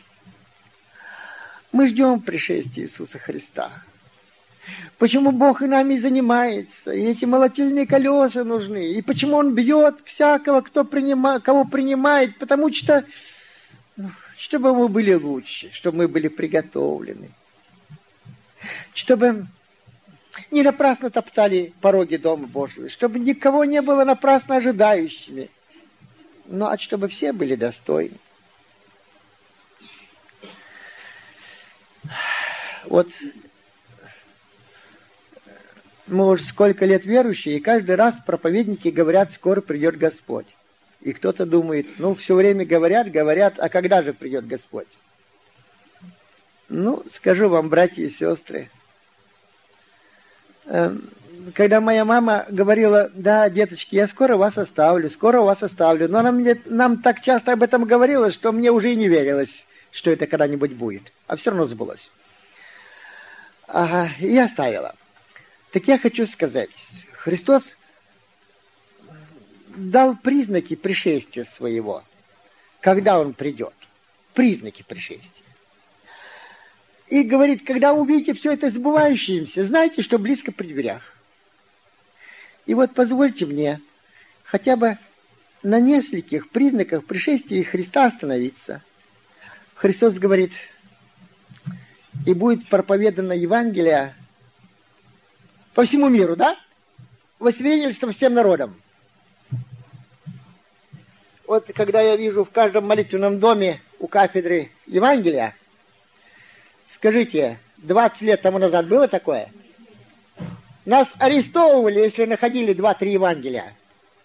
Мы ждем пришествия Иисуса Христа. Почему Бог и нами занимается? И эти молотильные колеса нужны. И почему Он бьет всякого, кто принима, кого принимает? Потому что, ну, чтобы мы были лучше, чтобы мы были приготовлены. Чтобы не напрасно топтали пороги Дома Божьего. Чтобы никого не было напрасно ожидающими. Но а чтобы все были достойны. Вот мы уже сколько лет верующие, и каждый раз проповедники говорят, скоро придет Господь. И кто-то думает, ну, все время говорят, говорят, а когда же придет Господь? Ну, скажу вам, братья и сестры, когда моя мама говорила, да, деточки, я скоро вас оставлю, скоро вас оставлю, но она мне, нам так часто об этом говорила, что мне уже и не верилось, что это когда-нибудь будет. А все равно сбылось. Ага, и я оставила. Так я хочу сказать, Христос дал признаки пришествия своего, когда Он придет. Признаки пришествия. И говорит, когда увидите все это сбывающееся, знайте, что близко при дверях. И вот позвольте мне хотя бы на нескольких признаках пришествия Христа остановиться. Христос говорит, и будет проповедано Евангелие по всему миру, да? Во свидетельство всем народам. Вот когда я вижу в каждом молитвенном доме у кафедры Евангелия, скажите, двадцать лет тому назад было такое? Нас арестовывали, если находили два-три Евангелия.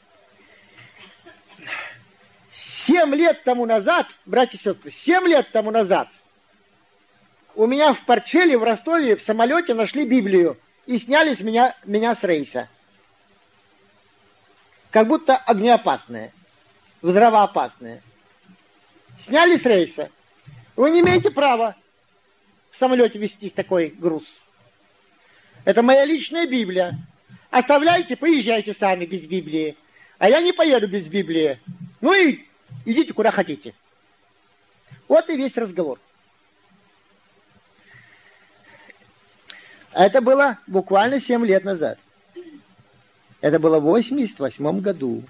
Семь лет тому назад, братья и сестры, семь лет тому назад у меня в портфеле в Ростове в самолете нашли Библию и сняли с меня, меня с рейса. Как будто огнеопасная, взрывоопасная. Сняли с рейса. Вы не имеете права в самолете везти такой груз. Это моя личная Библия. Оставляйте, поезжайте сами без Библии. А я не поеду без Библии. Ну и идите куда хотите. Вот и весь разговор. Это было буквально семь лет назад. Это было в восемьдесят восьмом году.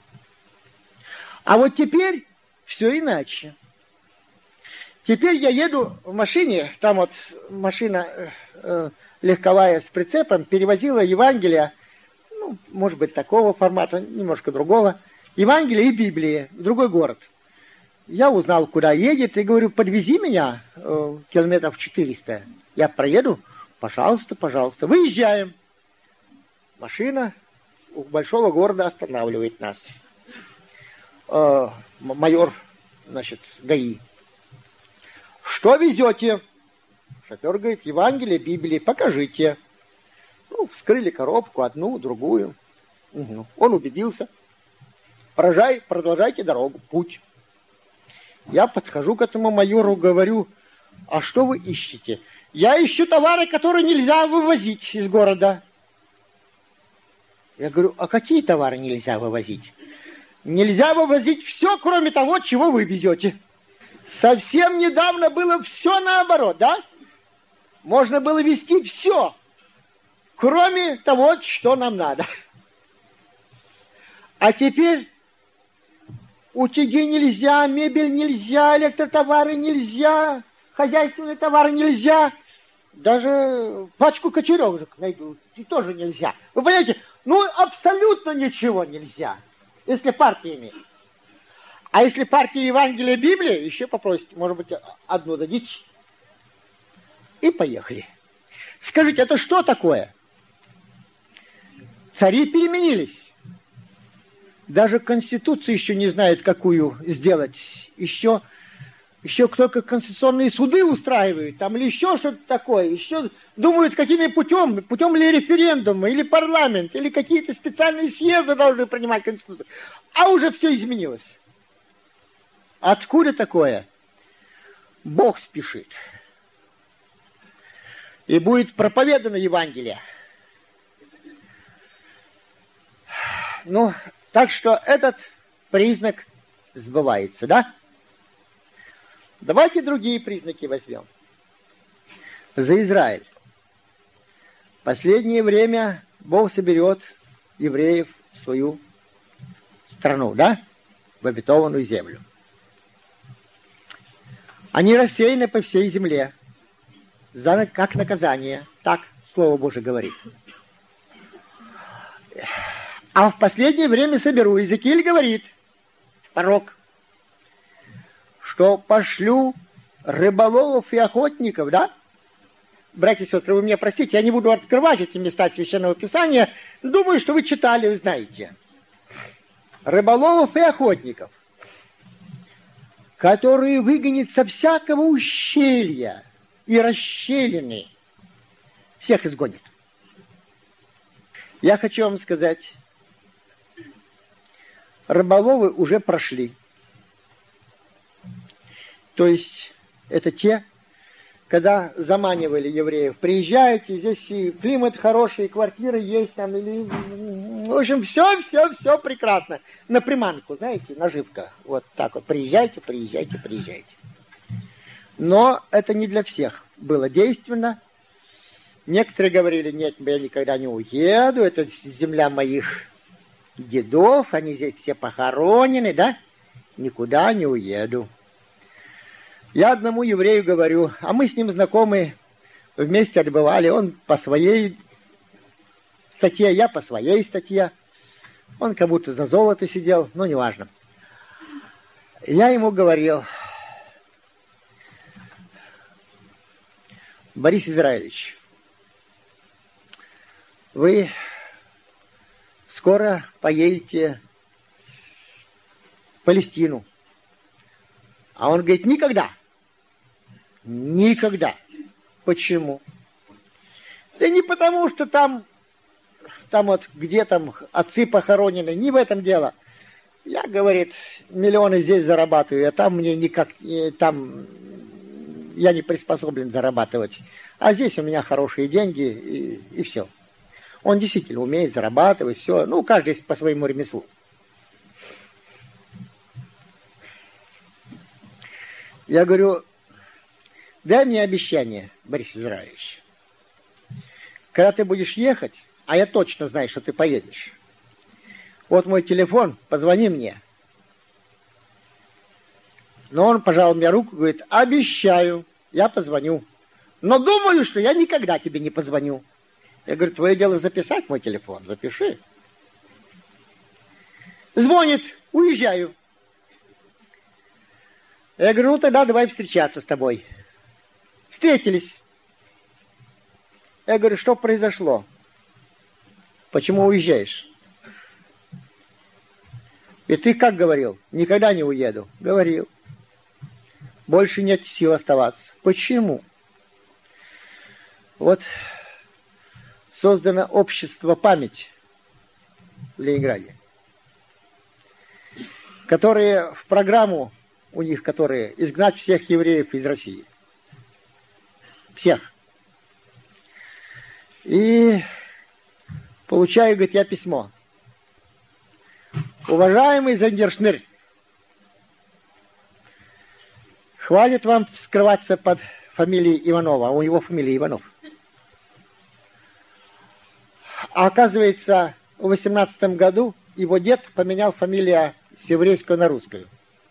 А вот теперь все иначе. Теперь я еду в машине, там вот машина э, легковая с прицепом, перевозила Евангелие, ну, может быть, такого формата, немножко другого, Евангелие и Библии в другой город. Я узнал, куда едет, и говорю, подвези меня э, километров четыреста. Я проеду, пожалуйста, пожалуйста. Выезжаем. Машина у большого города останавливает нас. Э, майор, значит, ГАИ. Что везете? Шофер говорит, Евангелие, Библии, покажите. Ну, вскрыли коробку, одну, другую. Угу. Он убедился. Продолжай, продолжайте дорогу, путь. Я подхожу к этому майору, говорю, а что вы ищете? Я ищу товары, которые нельзя вывозить из города. Я говорю, а какие товары нельзя вывозить? Нельзя вывозить все, кроме того, чего вы везете. Совсем недавно было все наоборот, да? Можно было везти все, кроме того, что нам надо. А теперь утюги нельзя, мебель нельзя, электротовары нельзя, хозяйственные товары нельзя. Даже пачку кочережек найду, и тоже нельзя. Вы понимаете, ну абсолютно ничего нельзя, если партия имеет. А если партия Евангелия Библия, еще попросите, может быть, одну дадите. И поехали. Скажите, это что такое? Цари переменились. Даже Конституцию еще не знают, какую сделать. Еще, еще только конституционные суды устраивают, там или еще что-то такое. Еще думают, какими путем, путем ли референдума, или парламент, или какие-то специальные съезды должны принимать Конституцию. А уже все изменилось. Откуда такое? Бог спешит. И будет проповедано Евангелие. Ну, так что этот признак сбывается, да? Давайте другие признаки возьмем. За Израиль. В последнее время Бог соберет евреев в свою страну, да? В обетованную землю. Они рассеяны по всей земле, за, как наказание. Так Слово Божие говорит. А в последнее время соберу. Иезекииль говорит, пророк, что пошлю рыболовов и охотников, да? Братья и сестры, вы меня простите, я не буду открывать эти места Священного Писания. Думаю, что вы читали, вы знаете. Рыболовов и охотников, которые выгонят со всякого ущелья и расщелины, всех изгонит. Я хочу вам сказать, рыболовы уже прошли. То есть это те, когда заманивали евреев. Приезжайте, здесь и климат хороший, и квартиры есть там, или... В общем, все, все, все прекрасно. На приманку, знаете, наживка. Вот так вот. Приезжайте, приезжайте, приезжайте. Но это не для всех было действенно. Некоторые говорили, нет, я никогда не уеду, это земля моих дедов, они здесь все похоронены, да? Никуда не уеду. Я одному еврею говорю, а мы с ним знакомы, вместе отбывали, он по своей статье, я по своей статье. Он как будто за золото сидел, но неважно. Я ему говорил, Борис Израилевич, вы скоро поедете в Палестину. А он говорит, никогда. Никогда. Почему? Да не потому, что там, там вот, где там отцы похоронены, не в этом дело. Я, говорит, миллионы здесь зарабатываю, а там мне никак, там я не приспособлен зарабатывать. А здесь у меня хорошие деньги, и, и все. Он действительно умеет зарабатывать, все. Ну, каждый по своему ремеслу. Я говорю, дай мне обещание, Борис Израилевич. Когда ты будешь ехать, а я точно знаю, что ты поедешь. Вот мой телефон, позвони мне. Но он пожал мне руку, говорит, обещаю, я позвоню. Но думаю, что я никогда тебе не позвоню. Я говорю, твое дело записать мой телефон, запиши. Звонит, уезжаю. Я говорю, ну тогда давай встречаться с тобой. Встретились. Я говорю, что произошло? Почему уезжаешь? И ты как говорил? Никогда не уеду. Говорил. Больше нет сил оставаться. Почему? Вот создано общество «Память» в Ленинграде, которые в программу у них, которые изгнать всех евреев из России. Всех. И получаю, говорит, я письмо. Уважаемый Зандершнырь, хватит вам скрываться под фамилией Иванова, а у него фамилия Иванов. А оказывается, в восемнадцатом году его дед поменял фамилию с еврейскую на русскую.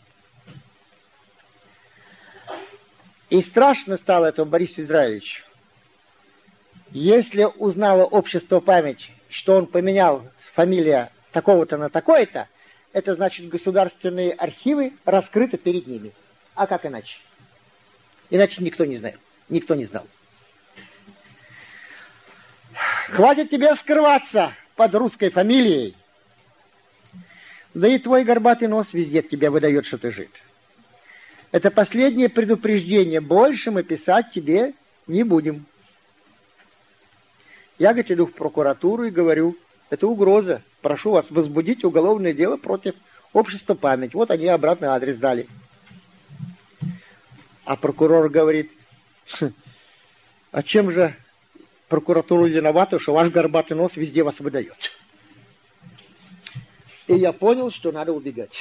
И страшно стало этому Борису Израилевичу. Если узнало общество «Память», что он поменял фамилию такого-то на такое-то, это значит, государственные архивы раскрыты перед ними. А как иначе? Иначе никто не знает. Никто не знал. Хватит тебе скрываться под русской фамилией. Да и твой горбатый нос везде тебя выдает, что ты жид. Это последнее предупреждение. Больше мы писать тебе не будем. Я, говорит, иду в прокуратуру и говорю, это угроза. Прошу вас возбудить уголовное дело против общества «Память». Вот они обратный адрес дали. А прокурор говорит, а чем же прокуратура виновата, что ваш горбатый нос везде вас выдает? И я понял, что надо убегать.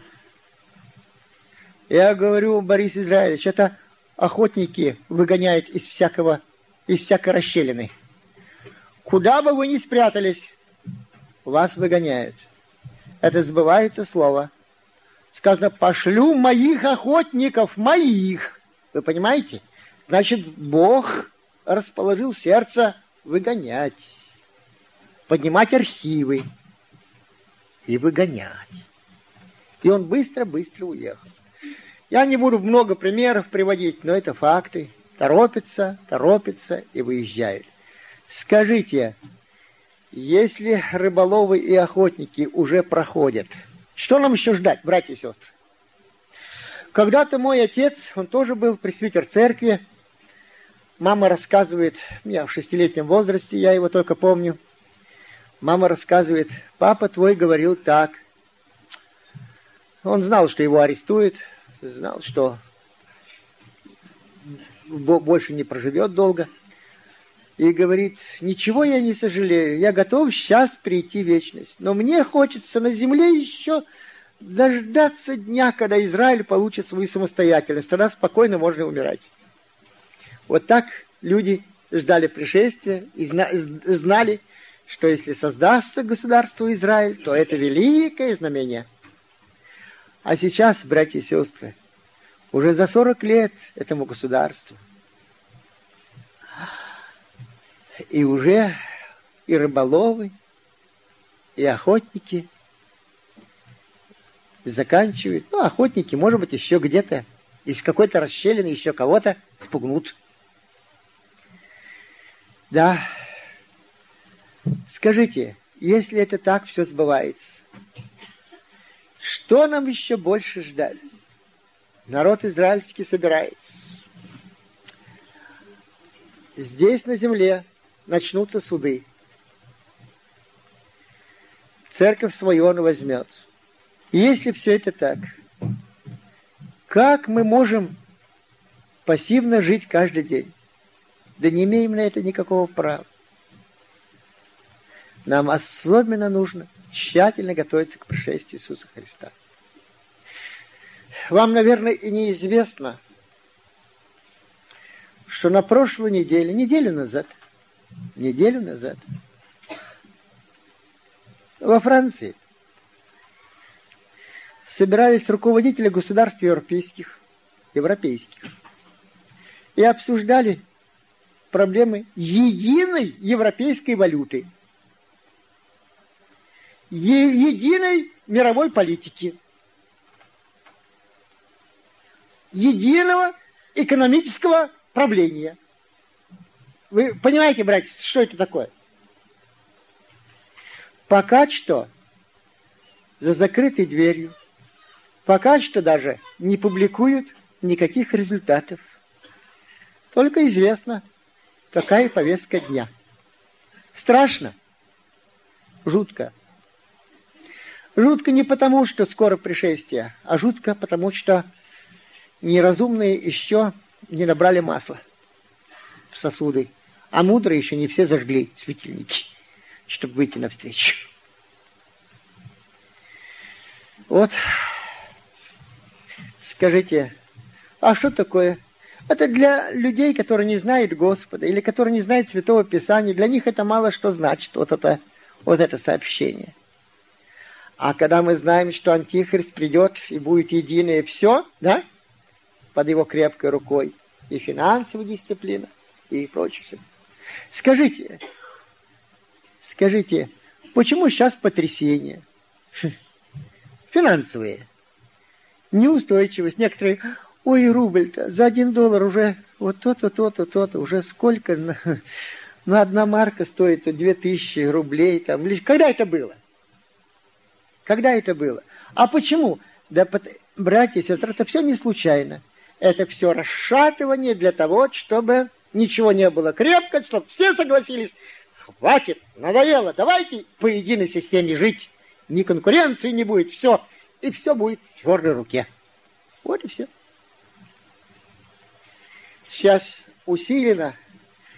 Я говорю, Борис Израилевич, это охотники выгоняют из всякого, из всякой расщелины. Куда бы вы ни спрятались, вас выгоняют. Это сбывается слово. Сказано, пошлю моих охотников, моих. Вы понимаете? Значит, Бог расположил сердце выгонять, поднимать архивы и выгонять. И он быстро-быстро уехал. Я не буду много примеров приводить, но это факты. Торопится, торопится и выезжает. Скажите, если рыболовы и охотники уже проходят, что нам еще ждать, братья и сестры? Когда-то мой отец, он тоже был пресвитер церкви. Мама рассказывает, я в шестилетнем возрасте, я его только помню. Мама рассказывает, папа твой говорил так. Он знал, что его арестуют, знал, что больше не проживет долго. И говорит, ничего я не сожалею, я готов сейчас прийти в вечность. Но мне хочется на земле еще дождаться дня, когда Израиль получит свою самостоятельность. Тогда спокойно можно умирать. Вот так люди ждали пришествия и знали, что если создастся государство Израиль, то это великое знамение. А сейчас, братья и сестры, уже за сорок лет этому государству. И уже и рыболовы, и охотники заканчивают. Ну, охотники, может быть, еще где-то из какой-то расщелины еще кого-то спугнут. Да. Скажите, если это так все сбывается, что нам еще больше ждать? Народ израильский собирается. Здесь, на земле, начнутся суды. Церковь свою он возьмет. И если все это так, как мы можем пассивно жить каждый день? Да не имеем на это никакого права. Нам особенно нужно тщательно готовиться к пришествию Иисуса Христа. Вам, наверное, и неизвестно, что на прошлой неделе, неделю назад, неделю назад, во Франции собирались руководители государств европейских, европейских и обсуждали проблемы единой европейской валюты, е- единой мировой политики, единого экономического правления. Вы понимаете, братья, что это такое? Пока что за закрытой дверью, пока что даже не публикуют никаких результатов. Только известно, какая повестка дня. Страшно. Жутко. Жутко не потому, что скоро пришествие, а жутко потому, что неразумные еще не набрали масла в сосуды, а мудрые еще не все зажгли светильники, чтобы выйти навстречу. Вот. Скажите, а что такое? Это для людей, которые не знают Господа или которые не знают Святого Писания. Для них это мало что значит, вот это, вот это сообщение. А когда мы знаем, что Антихрист придет и будет единое все, да, под его крепкой рукой, и финансовая дисциплина, и прочее. Скажите, скажите, почему сейчас потрясения? Финансовые. Неустойчивость. Некоторые, ой, рубль-то за один доллар уже вот то-то, то-то, то-то, уже сколько, ну, одна марка стоит две тысячи рублей. Там. Когда это было? Когда это было? А почему? Да, братья и сестры, это все не случайно. Это все расшатывание для того, чтобы ничего не было крепко, чтобы все согласились. Хватит, надоело, давайте по единой системе жить. Ни конкуренции не будет, все. И все будет в твердой руке. Вот и все. Сейчас усиленно,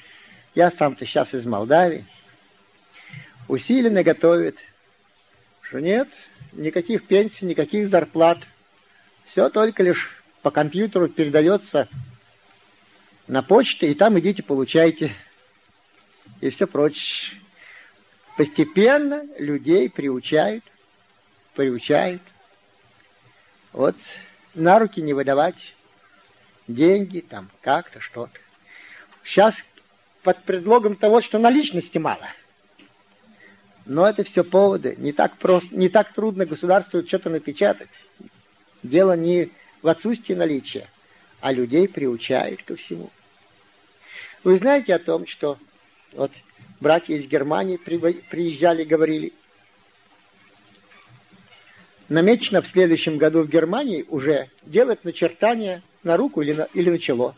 я сам-то сейчас из Молдавии, усиленно готовят, что нет, никаких пенсий, никаких зарплат. Все только лишь по компьютеру передается на почту, и там идите, получайте. И все прочее. Постепенно людей приучают, приучают. Вот на руки не выдавать деньги, там как-то, что-то. Сейчас под предлогом того, что наличности мало. Но это все поводы. Не так просто, не так трудно государству что-то напечатать. Дело не в отсутствии наличия, а людей приучают ко всему. Вы знаете о том, что вот братья из Германии приезжали, говорили, намечено в следующем году в Германии уже делать начертания на руку или на, или на чело.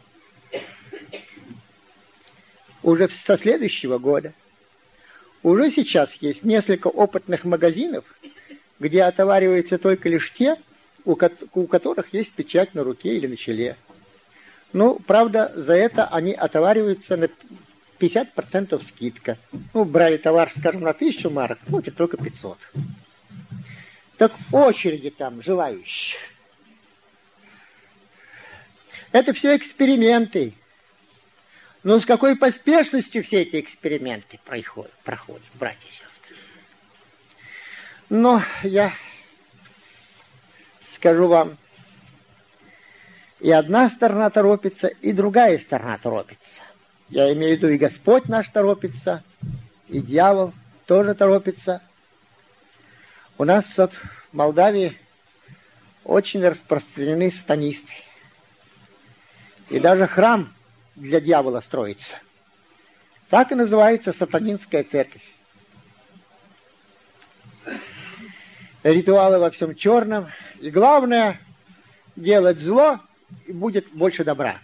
Уже со следующего года. Уже сейчас есть несколько опытных магазинов, где отовариваются только лишь те, у, ко- у которых есть печать на руке или на челе. Ну, правда, за это они отовариваются на пятьдесят процентов скидка. Ну, брали товар, скажем, на тысячу марок, платят только пятьсот. Так очереди там желающих. Это все эксперименты. Но с какой поспешностью все эти эксперименты проходят, проходят, братья и сестры. Но я скажу вам, и одна сторона торопится, и другая сторона торопится. Я имею в виду, и Господь наш торопится, и дьявол тоже торопится. У нас вот в Молдавии очень распространены сатанисты. И даже храм для дьявола строится. Так и называется сатанинская церковь. Ритуалы во всем черном. И главное, делать зло, и будет больше добра.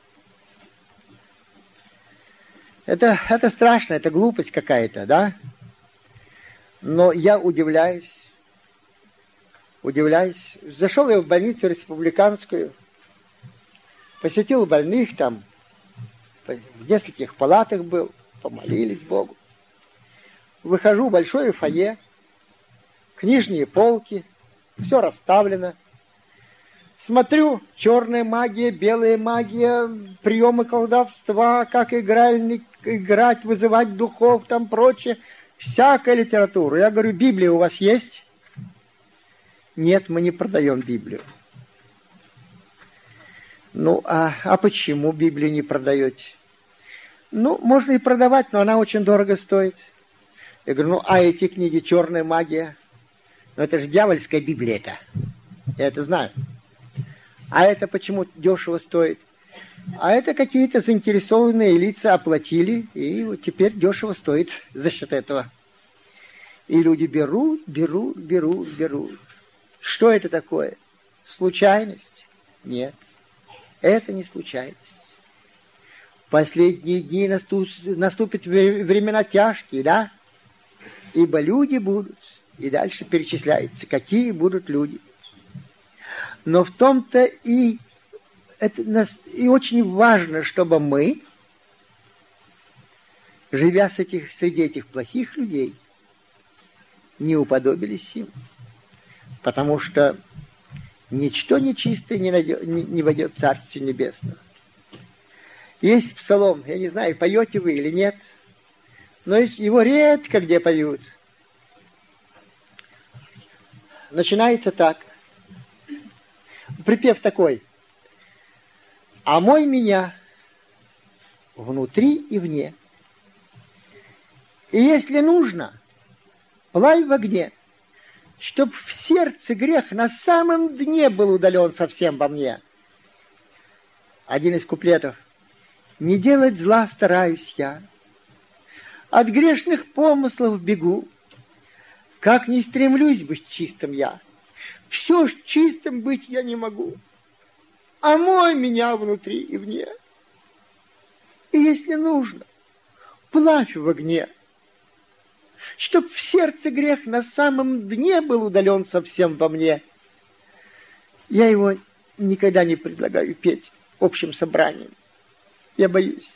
Это, это страшно, это глупость какая-то, да? Но я удивляюсь. Удивляюсь. Зашел я в больницу республиканскую, посетил больных там, в нескольких палатах был, помолились Богу. Выхожу в большое фойе, книжные полки, все расставлено. Смотрю, черная магия, белая магия, приемы колдовства, как игральник, играть, вызывать духов, там прочее. Всякая литература. Я говорю, Библия у вас есть? Нет, мы не продаем Библию. Ну, а, а почему Библию не продаете? Ну, можно и продавать, но она очень дорого стоит. Я говорю, ну, а эти книги «Черная магия»? Ну, это же дьявольская Библия это. Я это знаю. А это почему дешево стоит? А это какие-то заинтересованные лица оплатили, и вот теперь дешево стоит за счет этого. И люди берут, берут, берут, берут. Что это такое? Случайность? Нет. Это не случайность. В последние дни наступят времена тяжкие, да? Ибо люди будут, и дальше перечисляется, какие будут люди. Но в том-то и, это нас, и очень важно, чтобы мы, живя с этих, среди этих плохих людей, не уподобились им. Потому что ничто нечистое не, найдет, не, не войдет в Царствие Небесное. Есть псалом, я не знаю, поете вы или нет, но его редко где поют. Начинается так. Припев такой. «Омой меня внутри и вне. И если нужно, плавь в огне, чтоб в сердце грех на самом дне был удален совсем во мне». Один из куплетов. «Не делать зла стараюсь я, от грешных помыслов бегу, как не стремлюсь быть чистым я, все ж чистым быть я не могу. Омой меня внутри и вне. И если нужно, плавь в огне, чтоб в сердце грех на самом дне был удален совсем во мне». Я его никогда не предлагаю петь общим собранием. Я боюсь.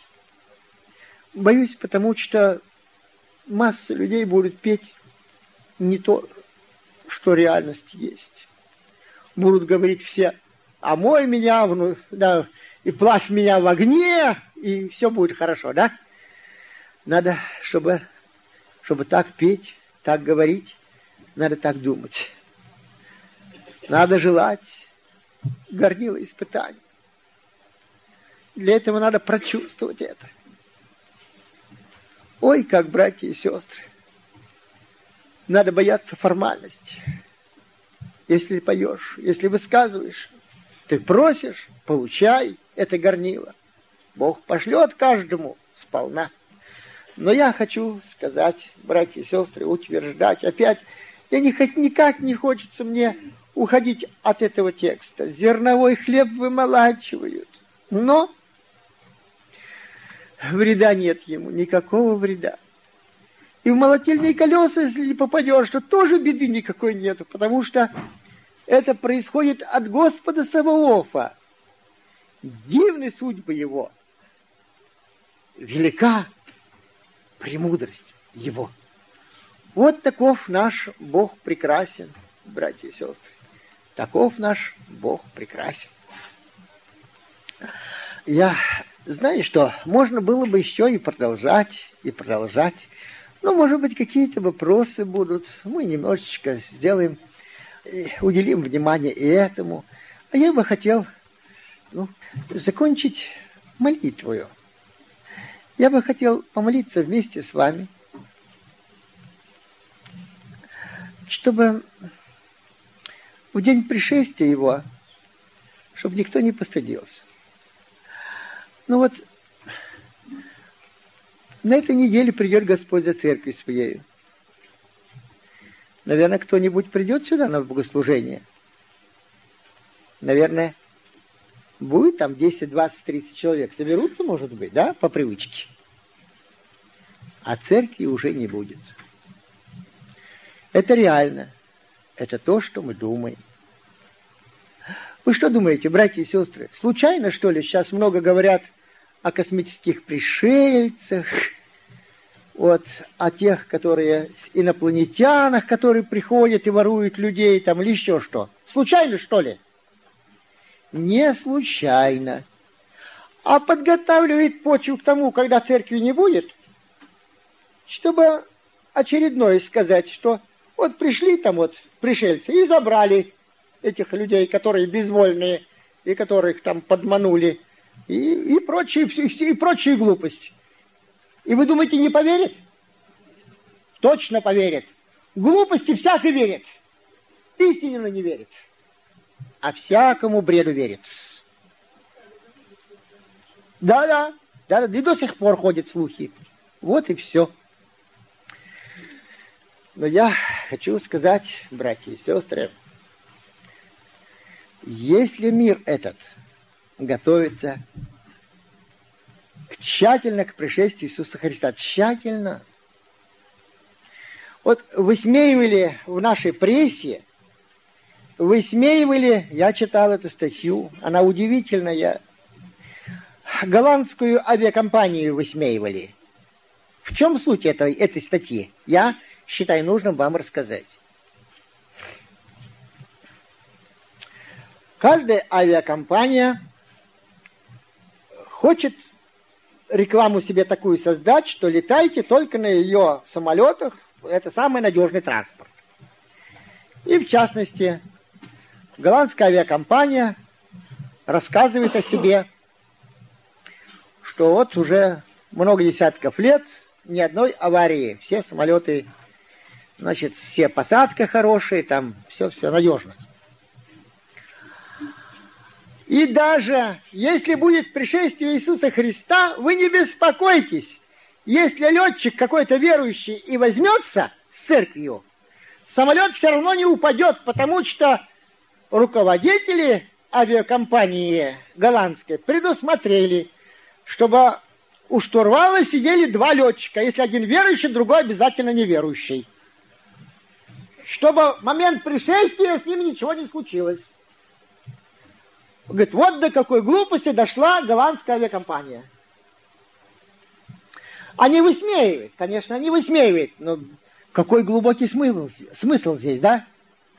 Боюсь, потому что масса людей будут петь не то, что реальность есть. Будут говорить все: омой меня, вну, да, и плавь меня в огне, и все будет хорошо, да? Надо, чтобы, чтобы так петь, так говорить, надо так думать. Надо желать горнила испытаний. Для этого надо прочувствовать это. Ой, как, братья и сестры, надо бояться формальности. Если поешь, если высказываешь, ты просишь, получай это горнило. Бог пошлет каждому сполна. Но я хочу сказать, братья и сестры, утверждать опять, я не, никак не хочется мне уходить от этого текста. Зерновой хлеб вымолачивают, но вреда нет ему, никакого вреда. И в молотильные колеса, если не попадешь, то тоже беды никакой нету, потому что это происходит от Господа Саваофа. Дивны судьбы его. Велика премудрость его. Вот таков наш Бог прекрасен, братья и сестры. Таков наш Бог прекрасен. Я знаю, что можно было бы еще и продолжать, и продолжать. Но, может быть, какие-то вопросы будут. Мы немножечко сделаем, уделим внимание и этому. А я бы хотел ну, закончить молитвою. Я бы хотел помолиться вместе с вами, чтобы в день пришествия его, чтобы никто не постыдился. Ну вот, на этой неделе придет Господь за церковью своей. Наверное, кто-нибудь придет сюда на богослужение. Наверное, будет там десять, двадцать, тридцать человек. Соберутся, может быть, да, по привычке. А церкви уже не будет. Это реально. Это то, что мы думаем. Вы что думаете, братья и сестры? Случайно, что ли, сейчас много говорят о космических пришельцах, вот, о тех, которые, инопланетянах, которые приходят и воруют людей, там, или еще что? Случайно, что ли? Не случайно. А подготавливает почву к тому, когда церкви не будет, чтобы очередное сказать, что вот пришли там вот пришельцы и забрали этих людей, которые безвольные, и которых там подманули, и, и, прочие, и прочие глупости. И вы думаете, не поверят? Точно поверят. Глупости всякий верит. Истинно не верит. А всякому бреду верит. Да-да, да, и до сих пор ходят слухи. Вот и все. Но я хочу сказать, братья и сестры, если мир этот готовится к, тщательно к пришествию Иисуса Христа, тщательно, вот высмеивали в нашей прессе, высмеивали, я читал эту статью, она удивительная, голландскую авиакомпанию высмеивали. В чем суть этой, этой статьи? Я считаю нужным вам рассказать. Каждая авиакомпания хочет рекламу себе такую создать, что летайте только на ее самолетах, это самый надежный транспорт. И в частности, голландская авиакомпания рассказывает о себе, что вот уже много десятков лет ни одной аварии, все самолеты, значит, все посадка хорошие, там все-все надежно. И даже если будет пришествие Иисуса Христа, вы не беспокойтесь. Если летчик какой-то верующий и возьмется с церковью, самолет все равно не упадет, потому что руководители авиакомпании голландской предусмотрели, чтобы у штурвала сидели два летчика. Если один верующий, другой обязательно неверующий. Чтобы в момент пришествия с ним ничего не случилось. Говорит, вот до какой глупости дошла голландская авиакомпания. Они высмеивают, конечно, они высмеивают, но какой глубокий смысл, смысл здесь, да?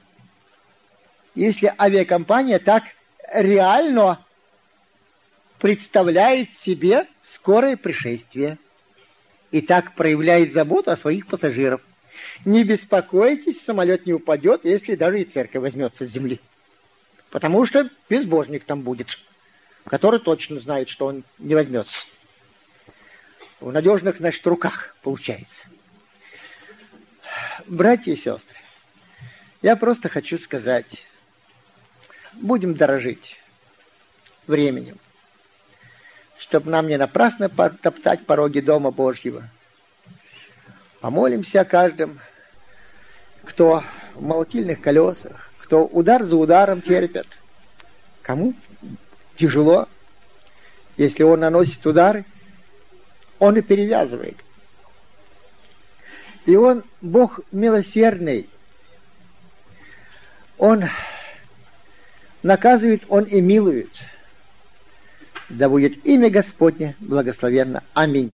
если авиакомпания так реально представляет себе скорое пришествие и так проявляет заботу о своих пассажирах. Не беспокойтесь, самолет не упадет, если даже и церковь возьмется с земли. Потому что безбожник там будет, который точно знает, что он не возьмется. В надежных, значит, руках получается. Братья и сестры, я просто хочу сказать, будем дорожить временем, чтобы нам не напрасно топтать пороги Дома Божьего. Помолимся о каждом, кто в молотильных колесах, кто удар за ударом терпит. Кому тяжело, если он наносит удары, он и перевязывает. И он, Бог милосердный, он наказывает, он и милует. Да будет имя Господне благословенно. Аминь.